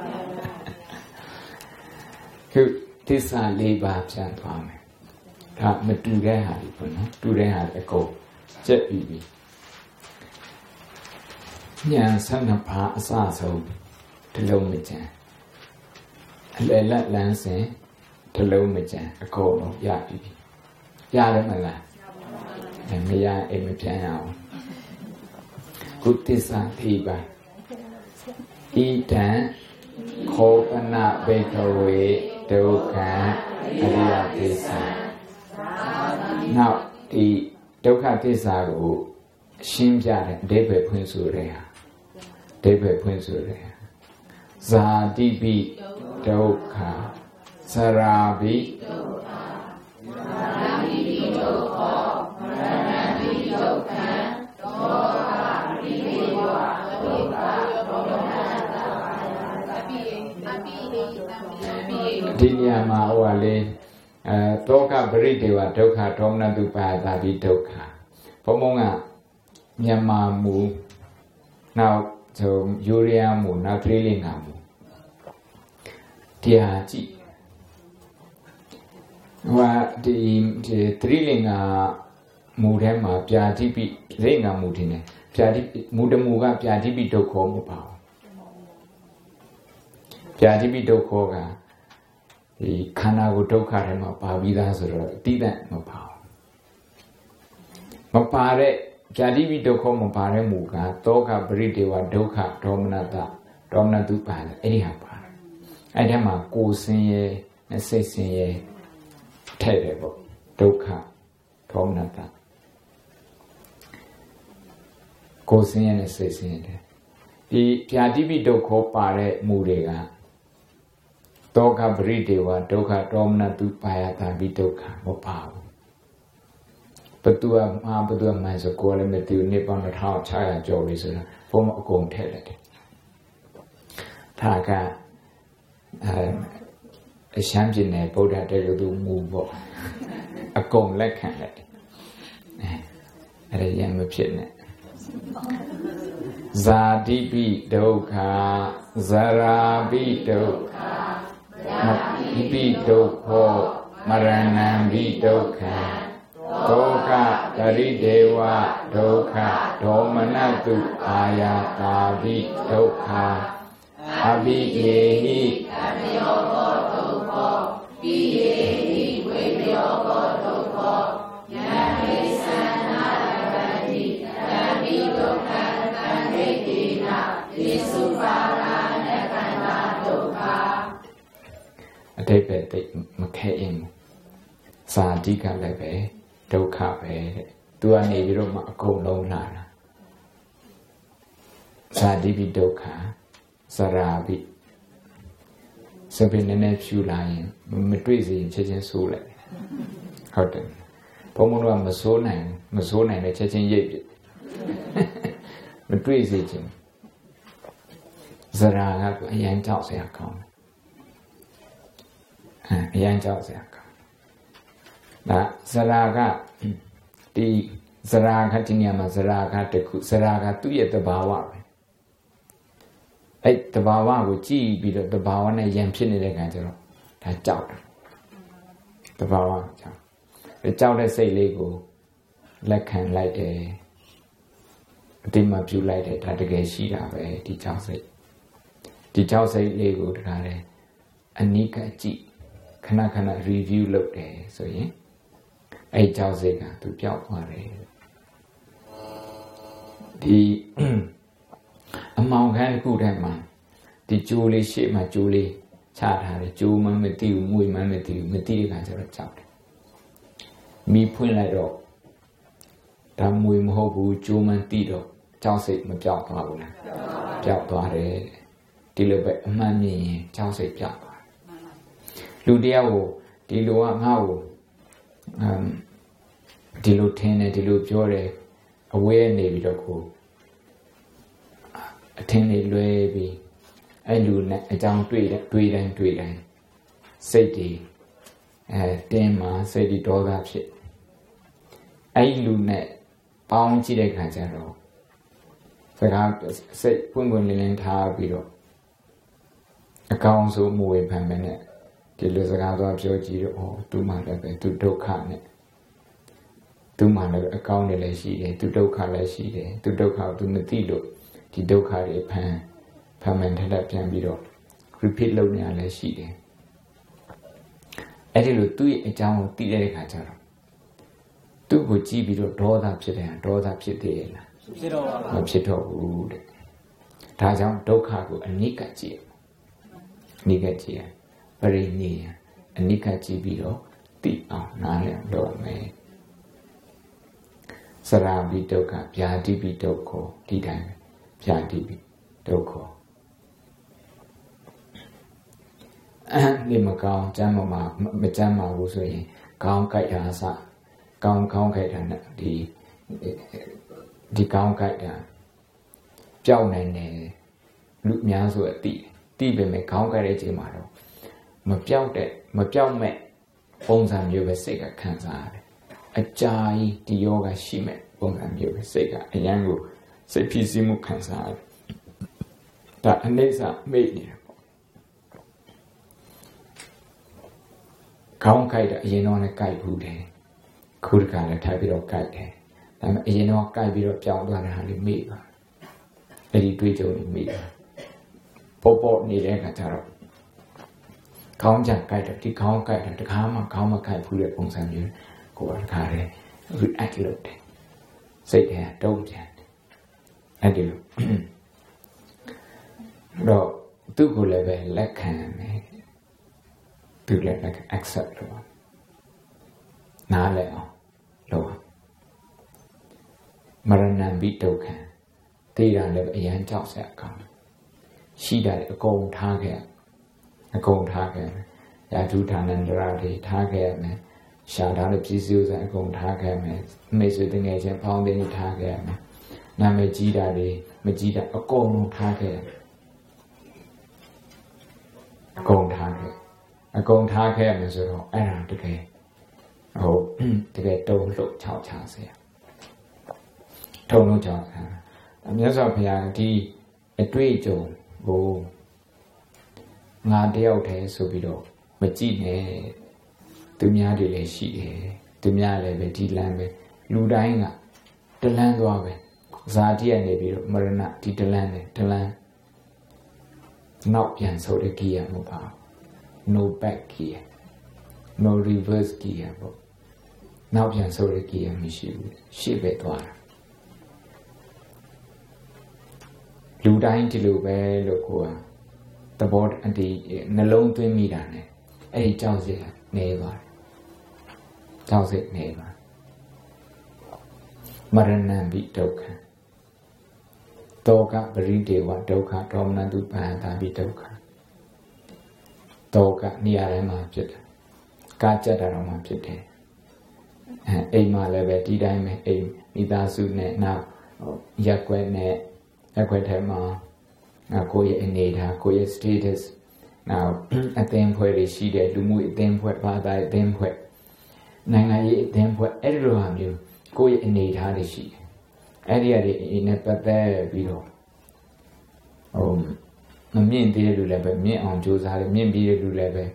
Speaker 1: ခုသစ္စာ၄ပါးပြန်သွားမယ်ဒါမတူတဲ့ဟာတွေပေါ့နော်တူတဲ့ဟာအကုန်ကျက်ပြီးပြီညာ12ပါးအစဆုံးတစ်လုံးမကျန်အလယ်လက်လန်းစဉ်တစ်လုံးမကျန်အကုန်လုံးရပြီရတယ်မလားမရအိမ်မပြန်ရအောင်ကုသစ္စာ၄ပါးဣဒံခောပနဘေကဝေဒုက္ခအရိယသစ္စာနောက်ဒီဒုက္ခသစ္စာကိုရှင်းပြတဲ့အဓိပ္ပာယ်ဖွင့်ဆိုတဲ့ဟာအဓိပ္ပာယ်ဖွင့်ဆိုတဲ့ဟာဇာတိပိဒုက္ခသရာပိဒုက္ခမရဏပိဒုက္ခမရဏပိဒုက္ခဒေါသပိဒေဝဒုက္ခဒေါမနတဒီနေရာမှာဟိုကလေတောကပရိဒေဝဒုက္ခဒေါမနတုပါတာပိဒုက္ခဘုံဘုံကမြန်မာမူနောက်ဆိုယူရီးယားမူနောက်သီလင်္ကာမူတရားကြည့်ဟိုဒီသီလင်္ကာမူထဲမှာပြာတိပိသီလင်္ကာမူထင်တယ်ပြာတိမူတမူကပြာတိပိဒုက္ခမူပါပြာတိပိဒုက္ခကဒီခန္ဓာကိုဒုက္ခထဲမှာပါပြီးသားဆိုတော့အတိအကျမပါဘူးမပါတဲ့ပြာတိပိဒုက္ခမပါတဲ့မူကတောကပရိဒေဝဒုက္ခဒေါမနတဒေါမနတုပါအဲ့ဒီဟာပါအဲ့ဒီမှာကိုယ်ဆင်းရဲနဲ့စိတ်ဆင်းရဲထည့်တယ်ပေါ့ဒုက္ခဒေါမနတကိုယ်ဆင်းရဲနဲ့စိတ်ဆင်းရဲတယ်ဒီပြာတိပိဒုက္ခပါတဲ့မူတွေကတောကပရိဒေဝဒုက္ခဒေါမနတုပါယတာပိဒုက္ခမပါဘူးဘသူကမှာဘသူကမှန်ဆိုကိုယ်လည်းမသိဘူးနိဗ္ဗာန်1600ကျော်ပြီဆိုတာဘုံအကုန်ထည့်လိုက်တယ်ဒါကအရှမ်းပြည်နယ်ဗုဒ္ဓတက္ကသိုလ်မူပေါ့အကုန်လက်ခံလိုက်တယ်အဲ့ဒါရမဖြစ်နဲ့ဇာတိပိဒုက္ခဇရာပိဒုက္ခမပိဒုက္ခမရဏံပိဒုက္ခဒုက္ခပရိဒေဝဒုက္ခဒေါမနတုအာယတာပိဒုက္ခအဘိယေဟိအမယောဘောဒုက္ခပိယေဟိဝေမယောဘောဒုက္ခယံမေသနာရတတိတံပိဒုက္ခတံဒိဋ္ဌိနာပိစုပါရဏကန္တာဒုက္ခအတိတ်ပဲတိတ်မခဲရင်စာတိကလည်းပဲဒုက္ခပဲတဲ့သူကနေပြီးတော့မှအကုန်လုံးလာတာဇာတိပိဒုက္ခဇရာပိစပင်းနဲ့ဖြူလာရင်မတွေ့စေရင်ချက်ချင်းဆိုးလိုက်ဟုတ်တယ်ဘုံဘုံကမဆိုးနိုင်တဲ့ချက်ချင်းရိပ်ပြမတွေ့စေချင်ဇရာကအရန်ကြောက်စရာကောင်းတယ်အရန်ကြောက်စရာကောင်းဒါဇရာကဒီဇရာကဒီနေရာမှာဇရာကတခုဇရာကသူ့ရဲ့တဘာဝပဲအဲ့တဘာဝကိုကြည့်ပြီးတော့တဘာဝနဲ့ယံဖြစ်နေတဲ့ခံကျတော့ဒါကြောက်တယ်တဘာဝကြောက်ကြောက်တဲ့စိတ်လေးကိုလက်ခံလိုက်တယ်အတိမပြုလိုက်တယ်ဒါတကယ်ရှိတာပဲဒီကြောက်စိတ်လေးကိုတခါလေအနိကကြည့်ခဏခဏ review လုပ်တယ်ဆိုရင်အဲ့ကြောက်စိတ်ကသူပျောက်သွားတယ်ဒီအမောင်ခန်းတစ်ခုထဲမှာဒီကျိုးလေးရှေ့မှာကျိုးလေးချထားတယ်ကျိုးမှမသိဘူးမွေမှမသိဘူးမသိတဲ့ခါကျတော့ကြောက်တယ်မိဖွင့်လိုက်တော့ဒါမွေမဟုတ်ဘူးကျိုးမှသိတော့ကြောက်စိတ်မပျောက်သွားဘူးလားပျောက်သွားတယ်ဒဒီလိုပဲအမှန်မြင်ရင်ကြောက်စိတ်ပြသွားလူတယောက်ကိုဒီလိုကငါ့ကိုဒီလိုထင်တယ်ဒီလိုပြောတယ်အဝဲနေပြီးတော့ကိုအထင်လေးလွဲပြီးအဲ့လူနဲ့အကြောင်းတွေ့တိုင်းစိတ်တွေတင်းမှာစိတ်တွေဒေါသဖြစ်အဲ့လူနဲ့ပေါင်းကြည့်တဲ့ခါကျတော့စကားစိတ်ပွင့်လင်းထားပြီးတော့အကောင်ဆုံးမူဝေဖန်မယ်နဲ့ဒီလိုစကားတော့ပြောကြည့်တော့သူမှလည်းပဲသူဒုက္ခနဲ့သူမှလည်းအကောင်းတွေလည်းရှိတယ်သူဒုက္ခလည်းရှိတယ်သူဒုက္ခကိုသူမသိလို့ဒီဒုက္ခတွေဖန်မှန်ထက်ပြန်ပြီးတော့ repeat လုပ်နေရလည်းရှိတယ်အဲ့ဒီလိုသူ့ရဲ့အကြောင်းကိုသိတဲ့အခါကျတော့သူ့ကိုကြည့်ပြီးတော့ဒေါသဖြစ်တယ်ဒေါသဖြစ်သေးရဲ့လားဖြစ်တော့ပါဘူးမဖြစ်တော့ဘူးတဲ့ဒါကြောင့်ဒုက္ခကိုအနိကကြည့်အနိကကြည့်ပရိနိယအနိကကြည့်ပြီးတော့သိအောင်နားလည်တော့မယ်စရာဘိဒုက္ခဗျာတိဘိဒုက္ခဒီတိုင်းဗျာတိဘိဒုက္ခနေမကောင်းကျမ်းမှာမကျမ်းပါဘူးဆိုရင်ကောင်းကြိုက်တာစကောင်းကြိုက်တာနဲ့ဒီကောင်းကြိုက်တာကြောက်နိုင်တယ်လူများဆိုအတိပဲမဲ့ကောင်းကြိုက်တဲ့ချိန်မှာတော့မပြောက်မဲ့ပုံစံမျိုးပဲစိတ်ကခံစားရတယ်အကြာကြီးဒီယောဂရှိမဲ့ပုံစံမျိုးပဲစိတ်ကအရန်ကိုစိတ်ဖြစ်စီမှုခံစားရတယ်ဒါအနိစ္စမေ့နေတယ်ပေါ့ကောင်းကြိုက်တာအရင်တော့လည်းကြိုက်ဘူးတယ်ခုတခါလည်းထိုက်ပြီးတော့ကြိုက်တယ်ဒါပေမဲ့အရင်တော့ကြိုက်ပြီးတော့ပြောင်းသွားတာလည်းမေ့ပါအဲ့ဒီတွေးကြုံမေ့ပါပေါ်နေတဲ့အခါကျတော့ခေါင်းကြကြိုက်တယ်ဒီခေါင်းကြိုက်တယ်တခါမှခေါင်းမကြိုက်ဘူးတဲ့ပုံစံမျိုးကိုယ်ကတခါလေ react လုပ်တယ်စိတ်ထဲတုံ့ပြန်တယ်အဲ့ဒီလိုတော့သူ့ကိုလည်းပဲလက်ခံမယ်သူလည်းလက်ခံ accept လုပ်နားလည်အောင်လုပ်မရဏံဘိဒုက္ခံသိတာလည်းအရန်ကြောက်စရာကောင်းရှိတာအကုန်ထားခဲ့ရာထူးဌာနန္တရာတွေထားခဲ့ရမယ်ရှာထားတဲ့ပစ္စည်းဥစ္စာအကုန်ထားခဲ့မယ်မိတ်ဆွေတငယ်ချင်းပေါင်းတင်ထားခဲ့ရမယ်နာမည်ကြီးတာတွေမကြီးတာအကုန်လုံးထားခဲ့ရမယ်အကုန်ထားခဲ့ရမယ်ဆိုတော့အဲ့ဒါတကယ်တုံးလို့ခြောက်ချစေရထုံလို့ခြောက်ချာမြတ်စွာဘုရားဒီအတွေ့အကြုံကိုငါတယောက်တည်းဆိုပြီးတော့မကြည့်နဲ့သူများတွေလည်းရှိတယ်သူများလည်းပဲဒီလမ်းပဲလူတိုင်းကတလန်းသွားပဲဇာတိရနေပြီးတော့မရဏဒီတလန်းနောက်ပြန်ဆိုတဲ့ gear မဟုတ်ပါ no back gear no reverse gear ပေါ့နောက်ပြန်ဆိုတဲ့ gear မရှိဘူးရှေ့ပဲသွားတာလူတိုင်းဒီလိုပဲလို့ကိုယ်ကသဘောဒီနှလုံးသွင်းမိတာနဲ့အဲ့ဒီကြောက်စိတ်နေပါတယ်ကြောက်စိတ်နေပါမရဏံဘိဒုက္ခတောကပရိဒေဝဒုက္ခဒေါမနတုပန္တာဘိဒုက္ခတောကနေရာထဲမှာဖြစ်တယ်ကာကြက်တာတော့မှဖြစ်တယ်အိမ်မှာလည်းပဲဒီတိုင်းပဲအိမ်မိသားစုနဲ့နောက်ရက်ွက်နဲ့ရက်ွက်ထဲမှာကိုယ့်ရဲ့အနေထားကိုယ့်ရဲ့ status နောက်အသင်းဖွဲ့တွေရှိတယ်လူမှုအသင်းဖွဲ့ဘာသာအသင်းဖွဲ့နိုင်ငံရေးအသင်းဖွဲ့အဲ့ဒီလိုဟာမျိုးကိုယ့်ရဲ့အနေထားတွေရှိတယ်အဲ့ဒီအရာတွေနဲ့ပတ်သက်ပြီးတော့မမြင့်သေးတဲ့လူလည်းပဲမြင့်အောင်ကြိုးစားတယ်မြင့်ပြီးတဲ့လူလည်းပဲ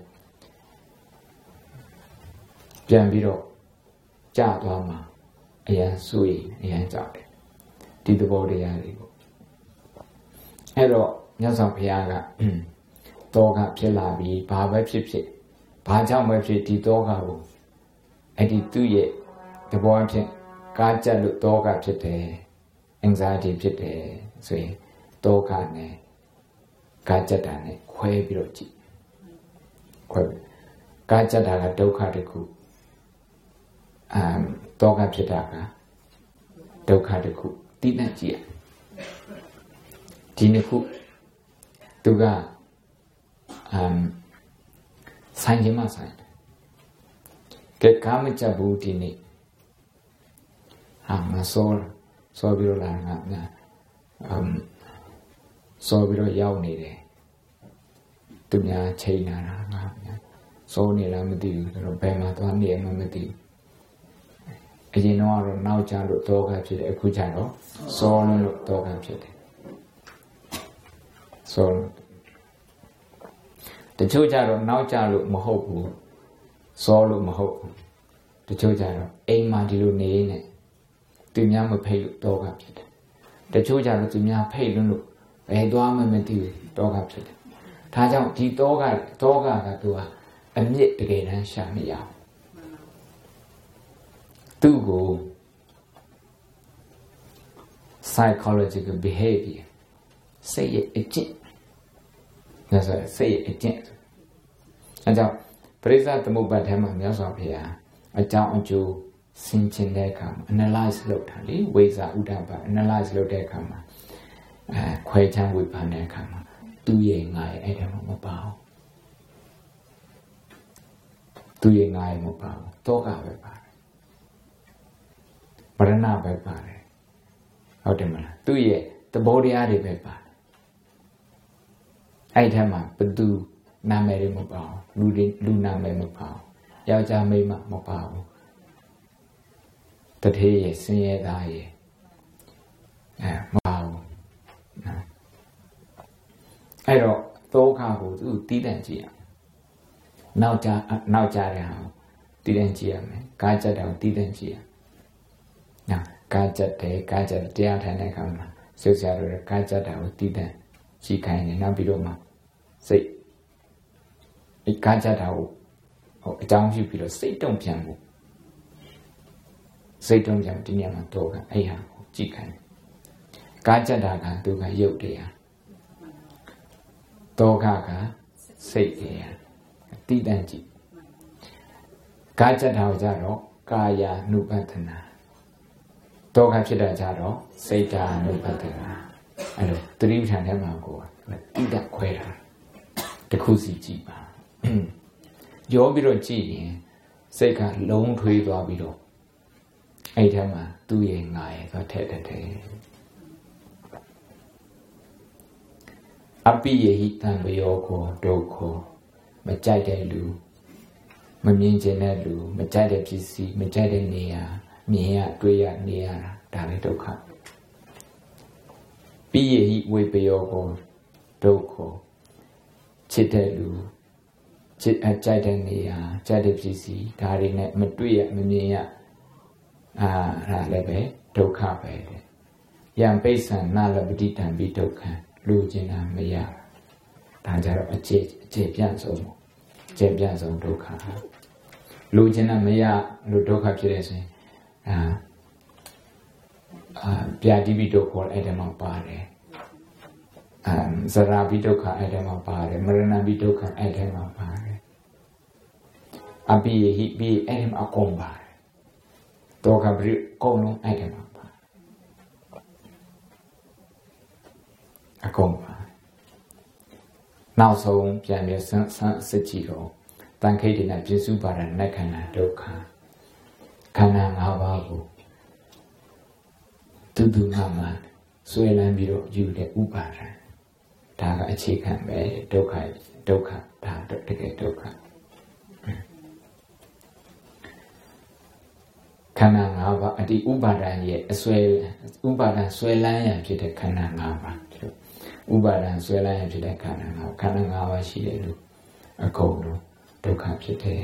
Speaker 1: ပြန်ပြီးတော့ကြာသွားမှာအရန်ဆိုရင်အရန်ကြောက်တယ်ဒီသဘောတရားတွေပေါ့အဲ့တော့မြတ်စွာဘုရားကတောကဖြစ်လာပြီးဘာပဲဖြစ်ဘာကြောင့်ပဲဖြစ်ဒီတောကကိုအဲ့ဒီသူ့ရဲ့သဘောအဖြစ်ကားကြက်လို့တောကဖြစ်တယ် anxiety ဖြစ်တယ်ဆိုရင်တောကနဲ့ကားကြက်တာနဲ့ခွဲပြီးတော့ကြည့်ကားကြက်တာကဒုက္ခတစ်ခုတောကဖြစ်တာကဒုက္ခတစ်ခုသိနေကြည့်ဒီနှစ်ခုသူကဆိုင်ခြင်းမဆိုင်ကဲကားမချက်ဘူးဒီနေ့ငါစောပြီးတော့လာငါစောပြီးတော့ရောက်နေတယ်သူများချိန်လာတာငါစောနေလားမသိဘူးတော့ဘယ်မှာသွားနေမှမသိဘူးအရင်တော့နောက်ကျလို့တောကဖြစ်တယ်အခုကျတော့စောလို့တောကဖြစ်တယ်စောတချို့ကျတော့နောက်ကျလို့မဟုတ်ဘူးစောလို့မဟုတ်ဘူးတချို့ကျတော့အိမ်မှာဒီလိုနေနေသူများမဖိတ်လို့တောကဖြစ်တယ်တချို့ကျတော့သူများဖိတ်လို့ဘယ်သွားမှမသိဘူးတောကဖြစ်တယ်ဒါကြောင့်ဒီတောကကသူကအမြင့်တကယ်တမ်းရှာမရအောင်သူ့ကို psychological behavior စိတ်ရဲ့အကျင့်ဒါဆိုစိတ်ရဲ့အကျင့်အဲကြောင့်ပရိစ္ဆသမုပ္ပါဒ်ထဲမှာမြတ်စွာဘုရားအကြောင်းအကျိုးဆင်ခြင်တဲ့အခါမှာ analyze လုပ်တာလေဝိဇာဥဒ္ဒပ analyze လုပ်တဲ့အခါမှာခွဲခြမ်းဝေဖန်တဲ့အခါမှာသူ့ရဲ့ငါရဲ့အဲ့ဒါမှမပါဘူးသူ့ရဲ့ငါရဲ့မပါဘူးတောကပဲပါတယ်မရဏပဲပါတယ်ဟုတ်တယ်မလားသူ့ရဲ့သဘောတရားတွေပဲပါတယ်အဲ့ဒီမှာဘသူနာမည်တွေမပါဘူးလူနာမည်မပါဘူးယောက်ျားမိန်းမမပါဘူးတထေးရဲ့ဆင်းရဲသားရဲ့မပါဘူးအဲ့တော့သောခါကိုသူတီးတန့်ကြည့်ရနောက်ကြတဲ့ဟာတီးတန့်ကြည့်ရမယ်ကားကြက်တော့တီးတန့်ကြည့်ရနော်ကားကြက်တရားထိုင်တဲ့အခါမှာဆွေးဆရာတို့ကားကြက်တာကိုတီးတန့်ကြည့်ခိုင်းနေနောက်ပြီးတော့မှစိတ်ဒီကားကြက်တာကိုအကြောင်းပြုပြီးတော့စိတ်တုံ့ပြန်မှုစိတ်တုံ့ပြန်ဒီနေရာမှာတော့အဲ့ဟာကိုကြည့်ခိုင်းတယ်ကားကြက်တာကသူကရုပ်တရားတောကစိတ်တရားတိတန့်ကြည့်ကားကြက်တာကိုကြတော့ကာယ ानु ပတ္တနာတောကဖြစ်တာကြတော့စိတ်ဓာ ानु ပတ္တနာအဲ့လိုသတိပဋ္ဌာန်ထဲမှာကိုတိတန့်ခွဲတာတခုစီကြည့်ပါရောပြီးတော့ကြည့်ရင်စိတ်ကလုံးထွေးသွားပြီးတော့အဲ့ထဲမှာသူ့ရဲ့ငါရဲ့ဆိုထည့်အပိယဟိတံဘယောကိုဒုက္ခမကြိုက်တဲ့လူမမြင်ချင်တဲ့လူမကြိုက်တဲ့ပစ္စည်းမကြိုက်တဲ့နေရာမြင်ရတွေ့ရနေရတာဒါလည်းဒုက္ခပိယဟိဝေပယောကိုဒုက္ခချစ်တဲ့လူကြိုက်တဲ့နေရာကြိုက်တဲ့ပစ္စည်းဒါတွေနဲ့မတွေ့ရမမြင်ရဒါလည်းပဲဒုက္ခပဲယံပိဿံနာလပတိတံပိဒုက္ခံလူကျင်တာမရဒါကြတော့အခြေပြန့်ဆုံးဒုက္ခလူကျင်တာမရလို့ဒုက္ခဖြစ်တဲ့ဆိုရင်ပြာတိပိဒုက္ခအဲ့ဒါမှပါတယ်ဇရာပိဒုက္ခအဲ့ဒါမှပါတယ်မရဏပိဒုက္ခအဲ့ဒါမှပါတယ်အပိယဟိပိအဲ့ဒါမှအကုန်ပါတယ်ဒုက္ခပိအကုန်လုံးအဲ့ဒါမှပါအကုန်ပါနောက်ဆုံးပြန်ပြီးဆန်းစစ်ကြည့်တော့တန်ခိတ်တွေနဲ့ပြည့်စုံပါတဲ့နတ်ခန္ဓာဒုက္ခခန္ဓာ၅ပါးကိုတူမှဆွဲလန်းပြီးတော့ယူတဲ့ဥပါဒံဒါကအခြေခံပဲဒုက္ခဒါတကယ်ဒုက္ခခန္ဓာ၅ပါးအတိဥပါဒံရဲ့ဥပါဒံဆွဲလန်းရန်ဖြစ်တဲ့ခန္ဓာ၅ပါးဥပါဒံဆွဲလန်းရန်ဖြစ်တဲ့ခန္ဓာ၅ပါးရှိတယ်လို့အကုန်လုံးဒုက္ခဖြစ်တယ်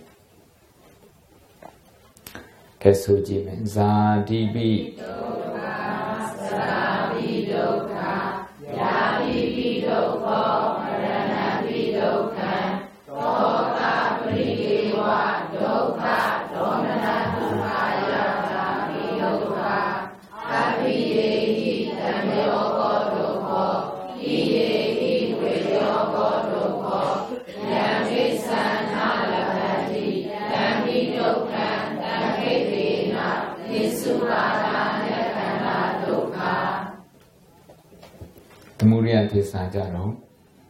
Speaker 1: ကဲဆိုကြည့်မယ်ဇာတိပိဒုက္ခသရာပိဒုက္ခယာတိပိဒုက္ခမရဏပိဒုက္ခသောကပရိဒေဝဒုက္ခဒေါမနတုအာယတာပိဒုက္ခအပိယေဟိတံယောကောဒုက္ခဣယေဟိဝေယောကောဒုက္ခယံပိသနာလဘတိတံပိဒုက္ခတံခိတေနပိစုပါဒာနေခန္ဓာဒုက္ခသမုဒယသစ္စာကြတော့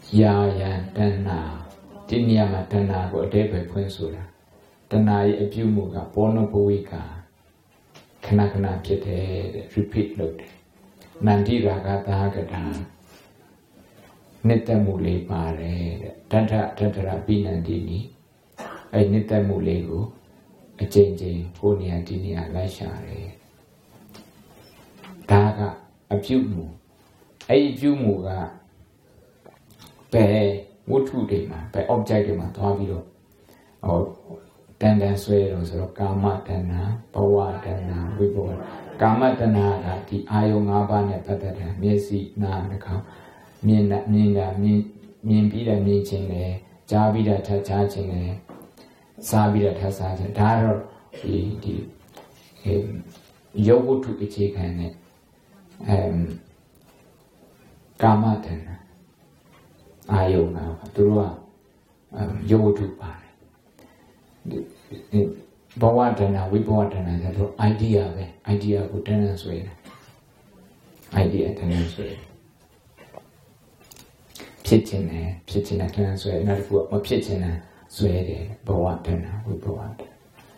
Speaker 1: Yayan Dana Dinyama Dana go a day by Quensula Danai a Bumuga Bono Buika Kanakana Pite repeat looked Nandira Gata Hagata Netamule Pare Tantara Binandini a Netamulego a changing Ponia Dinia Lashare Daga a Bumu a Bumuga Pay what two day man, by object in my Tavio or Dandan Swedos or Gamatana, Pawatana, Wibor, Gamatana, the Ayongabana Patata, Messi, Nanaka, Mina, Min Pida Michin, Jabida Tachachin, Sabida Tassat, Daro, the Yogo to the chicken, Gamatana. Ayona, Dura, Yotu Pare. Bawatana, we Bawatana, idea, good tenants way. Idea tenants way. Pitching a tenants way, not for a pitching a sway, Bawatana, we Bawat.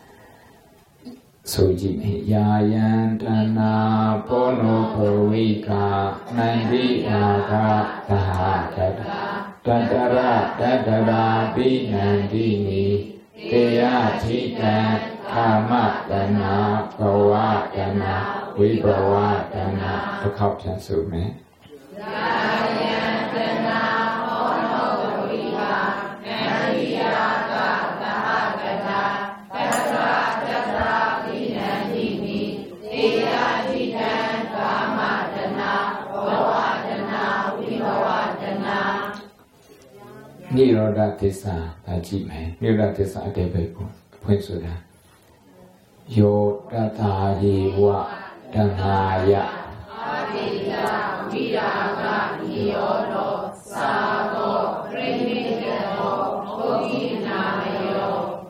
Speaker 1: So Jimmy, Yayantana, Pono, Powika, Nandika, Taha, Tadara, Binandini, Teya Chita, Kamatana, Pawatana, Vibrawatana, the Kaptan Sume.
Speaker 2: Yayantana, Pono, Powika, Nandika, Taha, Tadara, Binandini, Teya Chita, Kamatana, Pawatana, Vibrawatana.
Speaker 1: Niroda Tessa, Tajime, Niroda Tessa, a day point soda. Yo Tata Yiwa, Danaya Adida, Vidaga, Yodo, Sago, Remigado, Oginayo.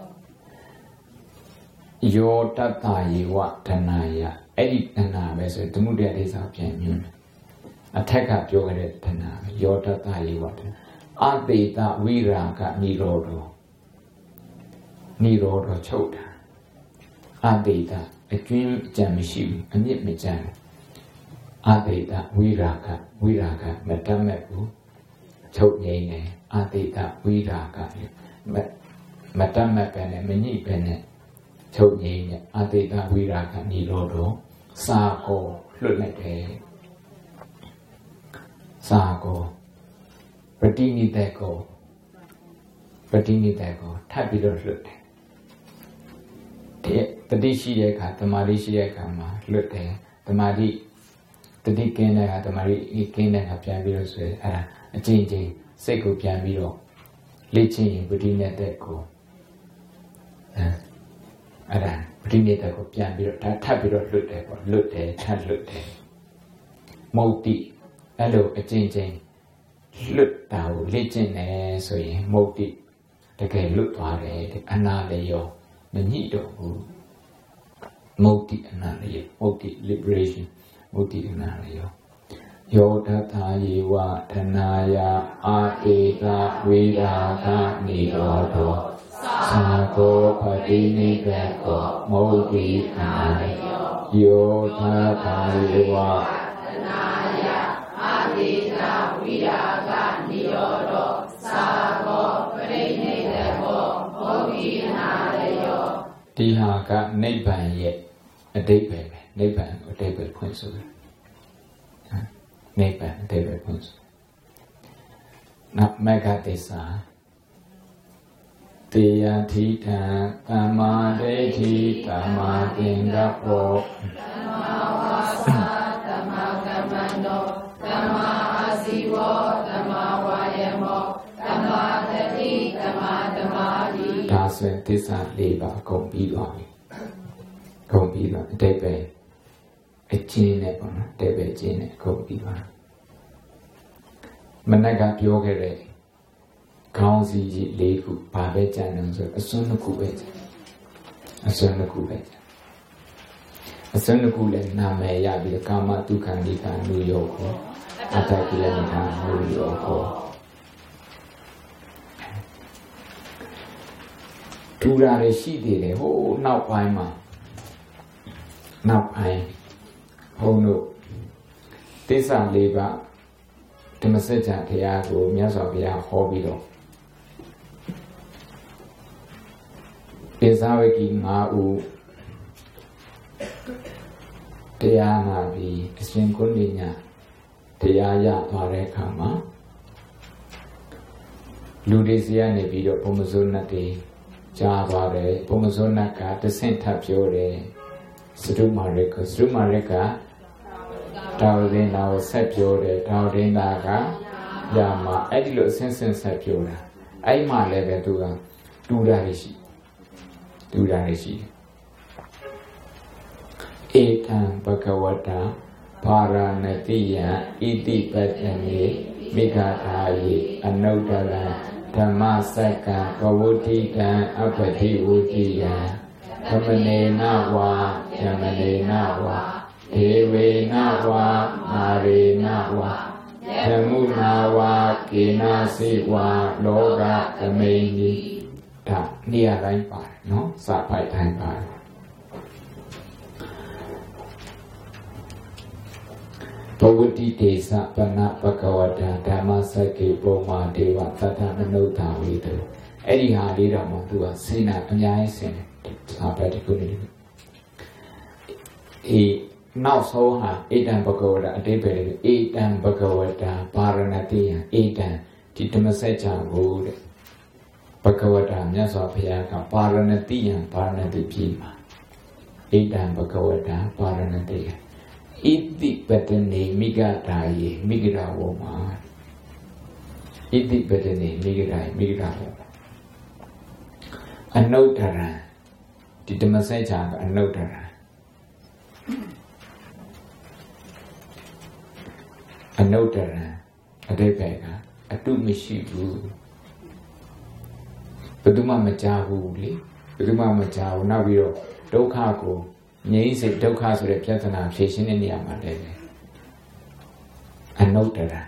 Speaker 1: Yo Tata Yiwa, Danaya, Eddie Dana, Vessel, the Mudia is up Jamun. Attack up your Dana, Yo Tata Yiwa. Adeta Viraka Nirodo Chota Adeta, a dream Jamishu, a nip me jam. Adeta Viraka, Matamepu, Chotne, Adeta Viraka, Matamapene, Mini Pene, Chotne, Adeta Viraka Nirodo, Sako, Lunate Sako. Patini Deco, Tapido Lute. The Dishiaka, the Marishiakama, Lute, the Mari, the Dikena, the Mari, Ikena, Piabiros, a changing, Seco Piabiro, Lichin, Patina Deco. Adan, Patina Deco, Piabiro, Tapido Lute, Lute. Moti, hello, a changing. Look thou legend so ye moti the gay look to the analayo, the needle moti analayo, moti liberation, moti analayo. Yodata yiwa tanaya atita vidaka nirodo sako patini beko moti analayo. Yodata yiwa tanaya atita vidaka nirodo sako patini beko moti analayo. Dihaka Nibbana yet a day Nibbana points of it. Nibbana day points. Not Megadesa Tiyatita Tamadeti Tamadingapo Tamawasa Tamagamano Tamasivo Tamawayamo Tamadati Tamadamadi. That's when this labor go be long. Go be long. Debe a chin on Debe chin go be long. Managa Yogere Council Leku Pabejan and a son of Kubet. A son of Kubet. A son of Kulet Name Yabi Kama to Kandika New York. Atakilana New York. တူတာတွေရှိသေးတယ်ဟိုးနောက်ပိုင်းမှာနောက်ပိုင်းဘုန်းတို့သစ္စာ၄ပါးဓမ္မစကြာတရားကိုမြတ်စွာဘုရားဟောပြီးတော့ပိဿဝဂီ5ဦးတရားနာပြီးအရှင်ကုဏိညာတရားရသွားတဲ့အခါမှာလူတွေစီကနေပြီးတော့ဘုံမစိုးနတ်တွေကြားသွားတယ်ဘုံမစိုးနတ်ကတဆင့်ထပ်ပြောတယ်စတုမာရကတာဝရင်းနာကိုဆက်ပြောတယ်တာဝရင်းနာကရမှာအဲ့ဒီလိုအဆင့်ဆင့်ဆက်ပြောတာအဲ့မှလည်းပဲသူကတူတာရှိဧတံဘဂဝတာဘာရဏတိယံဣတိပတ္တမေမိဂထာယိအနုတ္တရံဓမ္မစက္ကံဘဝတိတံအပတိဝတိယံသမနေနဝါယမနေနဝါဒေဝေနဝါမာရေနဝါဓမ္မုနာဝါကေနာစိဝါလောကသမိန်ဒီဒါနေရာတိုင်းပါတယ်နော်စာပိုက်တိုင်းပါတယ်ဘဝတိတေသပနပကဝတံဓမ္မစက္ကေပုံမာဒေဝသတ္တမနုဿာဝိတုအဲ့ဒီဟာလေးတော့မှသူကစိနာအများကြီးဆင်တယ်စာပိုက်တစ်ခုနေနောက်ဆုံးဟာဧတံဘဂဝတာအတိပ္ပယ်ဧတံဘဂဝတာဘာရဏတိယံဧတံဒီဓမ္မစကြာကိုတဲ့ဘဂဝတာမြတ်စွာဘုရားကဘာရဏတိယံဘာရဏတိပြည်မှာဧတံဘဂဝတာဘာရဏတိယံဣတိပတ္တနေမိဂဒါယေမိဂဒဝမှာဣတိပတ္တနေမိဂဒါယေမိဂဒဝမှာအနုတ္တရံဒီဓမ္မစကြာကအနုတ္တရံအနုတ္တရံအတိပ္ပယ်ကအတုမရှိဘူးဘယ်သူမှမကြားဘူးလေဘယ်သူမှမကြားဘူးနောက်ပြီးတော့ဒုက္ခကိုငြိမ်းစေဒုက္ခဆိုတဲ့ပြဿနာဖြေရှင်းတဲ့နေရာမှာလည်းအနုတ္တရံ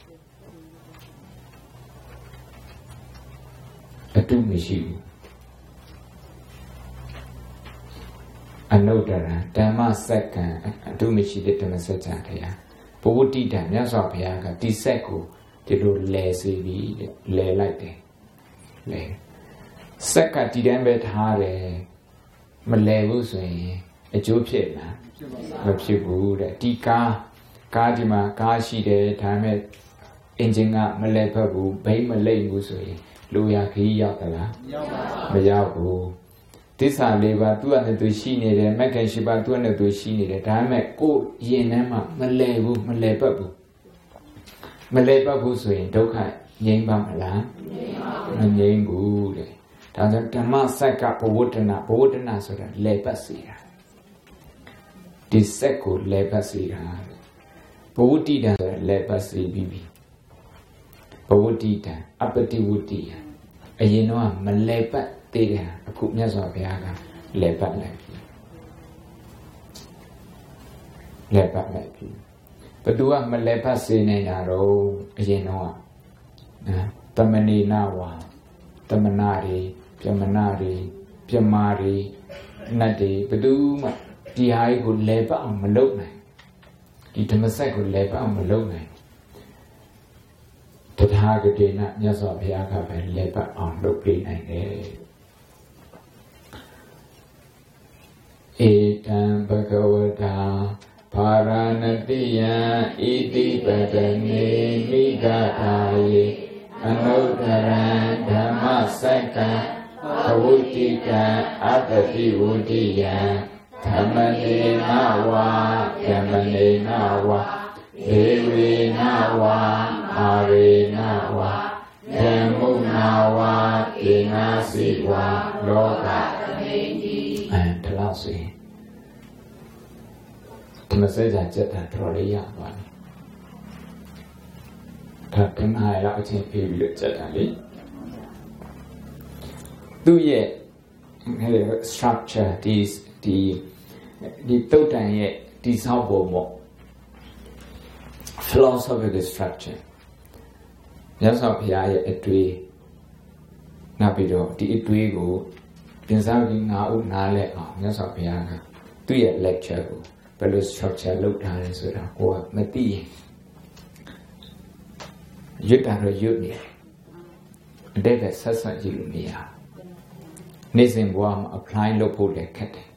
Speaker 1: အတုမရှိဘူးအနုတ္တရံဓမ္မစက္ကံအတုမရှိတဲ့ဓမ္မစကြာတရားဘဝတိတံမြတ်စွာဘုရားကဒီစက်ကိုဒီလိုလဲစေပြီးလဲလိုက်တယ်လဲစက်ကဒီတိုင်းပဲထားတယ်မလဲဘူးဆိုရင်အကျိုးဖြစ်လားမဖြစ်ဘူးတဲ့ဒီကားဒီမှာကားရှိတယ်ဒါပေမဲ့အင်ဂျင်ကမလဲဖက်ဘူးဘိန်းမလိမ့်ဘူးဆိုရင်လူရခရီးရောက်သလားမရောက်ဘူးသစ္စာ၄ပါးသူ့အနေနဲ့သူရှိနေတယ်မဂ္ဂင်၈ပါးသူ့အနေနဲ့သူရှိနေတယ်ဒါပေမဲ့ကိုယ်ရင်ထဲမှာမလဲဘူးမလဲပတ်ဘူးမလဲပတ်ဘူးဆိုရင်ဒုက္ခငြိမ်းပါမလားမငြိမ်းဘူးတဲ့ဒါကြောင့်ဓမ္မစက်ကဘဝတ္တနာဆိုတာလဲပတ်စီတာဒီစက်ကိုလဲပတ်စီတာဘဝတိတံဆိုတာလဲပတ်စီပြီးပြီဘဝတိတံအပတိဝတိယအရင်တော့မလဲပတ်သေးတယ်အခုမြတ်စွာဘုရားကလဲပတ်လိုက်ပြီလဲပတ်လိုက်ပြီဘသူကမလဲပတ်စေနေတာတော့အရင်တော့တမဏိနဝါတမနာတွေပြမနာတွေပြမာတွေနတ်တွေဘသူမှဒီဟာကိုလဲပတ်အောင်မလုပ်နိုင်ဒီဓမ္မစက်ကိုလဲပတ်အောင်မလုပ်နိုင်တထာဂတိနမြတ်စွာဘုရားကပဲလဲပတ်အောင်လုပ်ပေးနိုင်တယ်ဧတံဘဂဝတာဘာရဏတိယံဣတိပတ္တနေမိဂထာယေအနုတ္တရံဓမ္မစက္ကံဘဝတိတံအပတိဝတိယံဓမ္မနေနဝါယမနေနဝါဒေဝေနဝါမာရေနဝါဓမ္မုနာဝါကေနာစိဝါလောကသမိန်တိဒီလောက်စီဓမ္မစကြာစက်တာတော်လေးရပါမယ်ဒါကမှလည်းအချင်းပြေးပြီးစက်တာလေသူ့ရဲ့ structure ဒီတုတ်တန်ရဲ့ဒီဆောက်ပုံပေါ့ philosophical structure မြတ်စွာဘုရားရဲ့အတွေ့နောက်ပြီးတော့ဒီအတွေ့ကိုပြင်စားပြီးငါ့ဦးနားလဲအောင်မြတ်စွာဘုရားကသူ့ရဲ့ lecture ကိုဘယ်လို structure လုပ်ထားလဲဆိုတာကိုကမသိရင်ရွတ်တာတော့ရွတ်နေတယ်အတိတ်ကဆက်ဆက်ကြည့်လို့မရနေ့စဉ်ဘဝမှာ apply လုပ်ဖို့လည်းခက်တယ်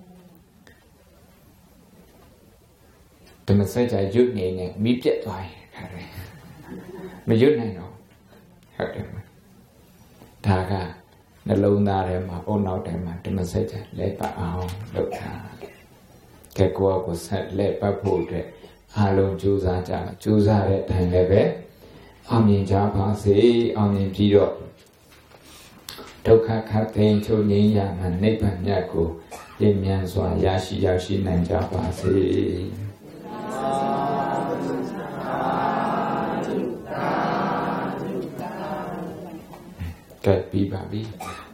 Speaker 1: ဓမ္မစကြာရွတ်နေနဲ့မိပြတ်သွားရင်ခါတယ်မရွတ်နိုင်တော့ဟုတ်တယ်ဒါကနှလုံးသားထဲမှာအုံနောက်ထဲမှာဓမ္မစကြာလဲပတ်အောင်လုပ်တာကဲကိုယ့်ကိုဆက်လဲပတ်ဖို့အတွက်အားလုံးကြိုးစားကြကြိုးစားတဲ့အတိုင်းလည်းပဲအောင်မြင်ကြပါစေအောင်မြင်ပြီးတော့ဒုက္ခခတ်သိမ်းချုပ်ငြိမ်းရမှနိဗ္ဗာန်မြတ်ကိုပြည့်မြတ်စွာရရှိရောက်ရှိနိုင်ကြပါစေကဲပြီးပါပြီ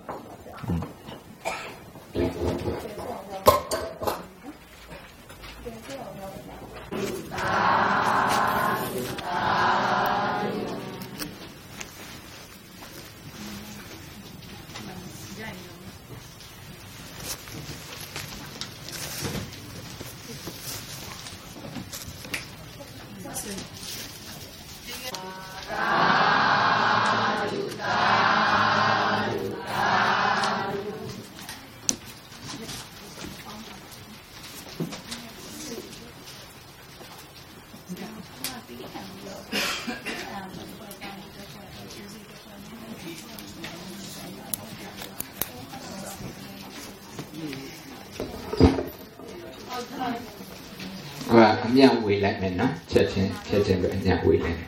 Speaker 1: အမြဝေလိုက်မယ်နော်ချက်ချင်းပဲအမြဝေလိုက်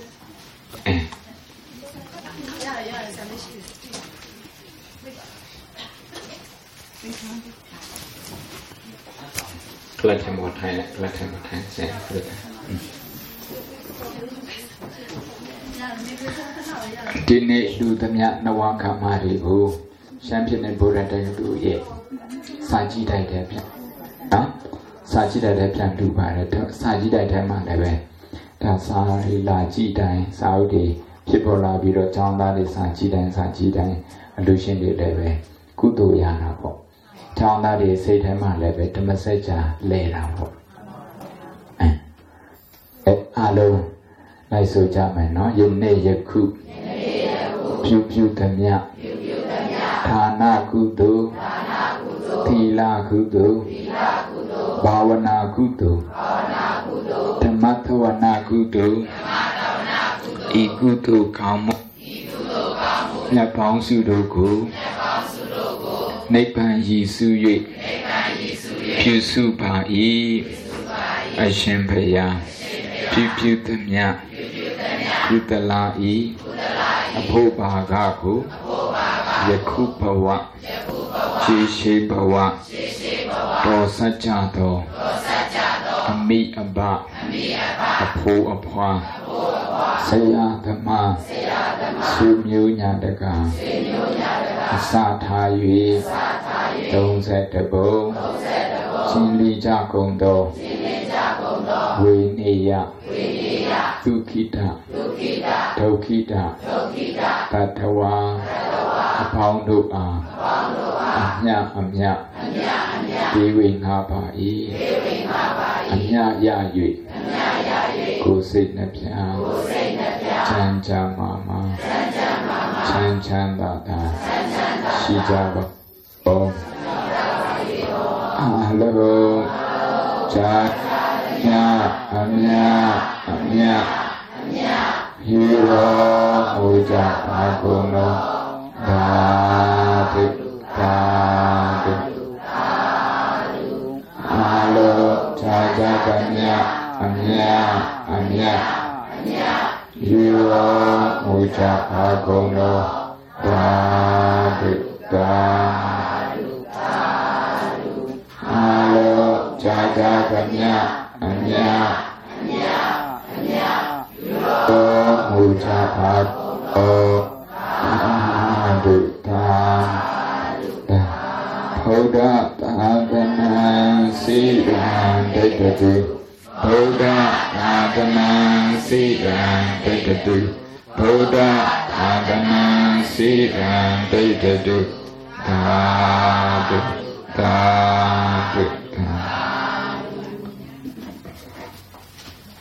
Speaker 1: ကလတ်ထမထိုင်လိုက်ကလတ်ထမထိုင်ဆဲပြတ်ဒီနေ့လူသမျှနဝခမတွေကိုရှမ်းပြည်နယ်ဗုဒ္ဓတရားတို့ရဲ့စာကြည့်တိုက်တဲ့ဗျနော်စာကြည့်တဲ့ပြန်တူပါတယ်စာကြည့်တဲ့ထဲမှာလည်းပဲဒါစာရီလာကြည့်တိုင်းစာအုပ်တွေဖြစ်ပေါ်လာပြီးတော့ကျောင်းသားတွေစာကြည့်တိုင်းအလူရှင်တွေလည်းပဲကုသိုလ်ရတာပေါ့ကျောင်းသားတွေစိတ်ထဲမှာလည်းပဲဓမ္မစကြာလဲတာပေါ့အားလုံးလိုက်ဆိုကြမယ်နော်ယနေ့ယခုပြုသမျှဌာနကုသိုလ်သီလကုသိုလ်ဘာဝနာကုသိုလ်ဓမ္မသဝနာကုသိုလ်ဤကုသိုလ်ကောင်းမှုမြတ်ပေါင်းစုတို့ကိုနိဗ္ဗာန်ရည်စု၍ပြုစုပါ၏အရှင်ဘုရားပြုသမျှကုသလာ၏အဖို့ဘာကကိုယခုဘဝခြေရှိဘဝတော်စัจ जा သောအမိအဘအဖိုးအဖွာဆရာသမားဆွေမျိုးညာတကအစထား၍31ဘုံရှင်လီကြကုန်သောဝေနေယဒုခိတဒုခိတတတဝါအပေါင်းတို့အားအမြဒေဝိငါပါ၏အမြရ၍ကိုယ်စိတ်နှပြချမ်းချမ်းမာချမ်းသာရှိကြပါဘောအားလုံးဇာညအမြဟိရောဟူကြပါကုန်သောသာဓုအားလုံးဇာကမြအမြဟိရောဟူကြပါကုန်သောသာဓုအားလုံးဇာကမြအမြဟူကြပါကုန်သောသာဓုဘုဒ္ဓသာသနာစိရန်ဒိဋ္ဌတိဘုဒ္ဓသာသနာစိရန်ဒိဋ္ဌတိဘုဒ္ဓသာသနာစိရန်ဒိဋ္ဌတိဘသာ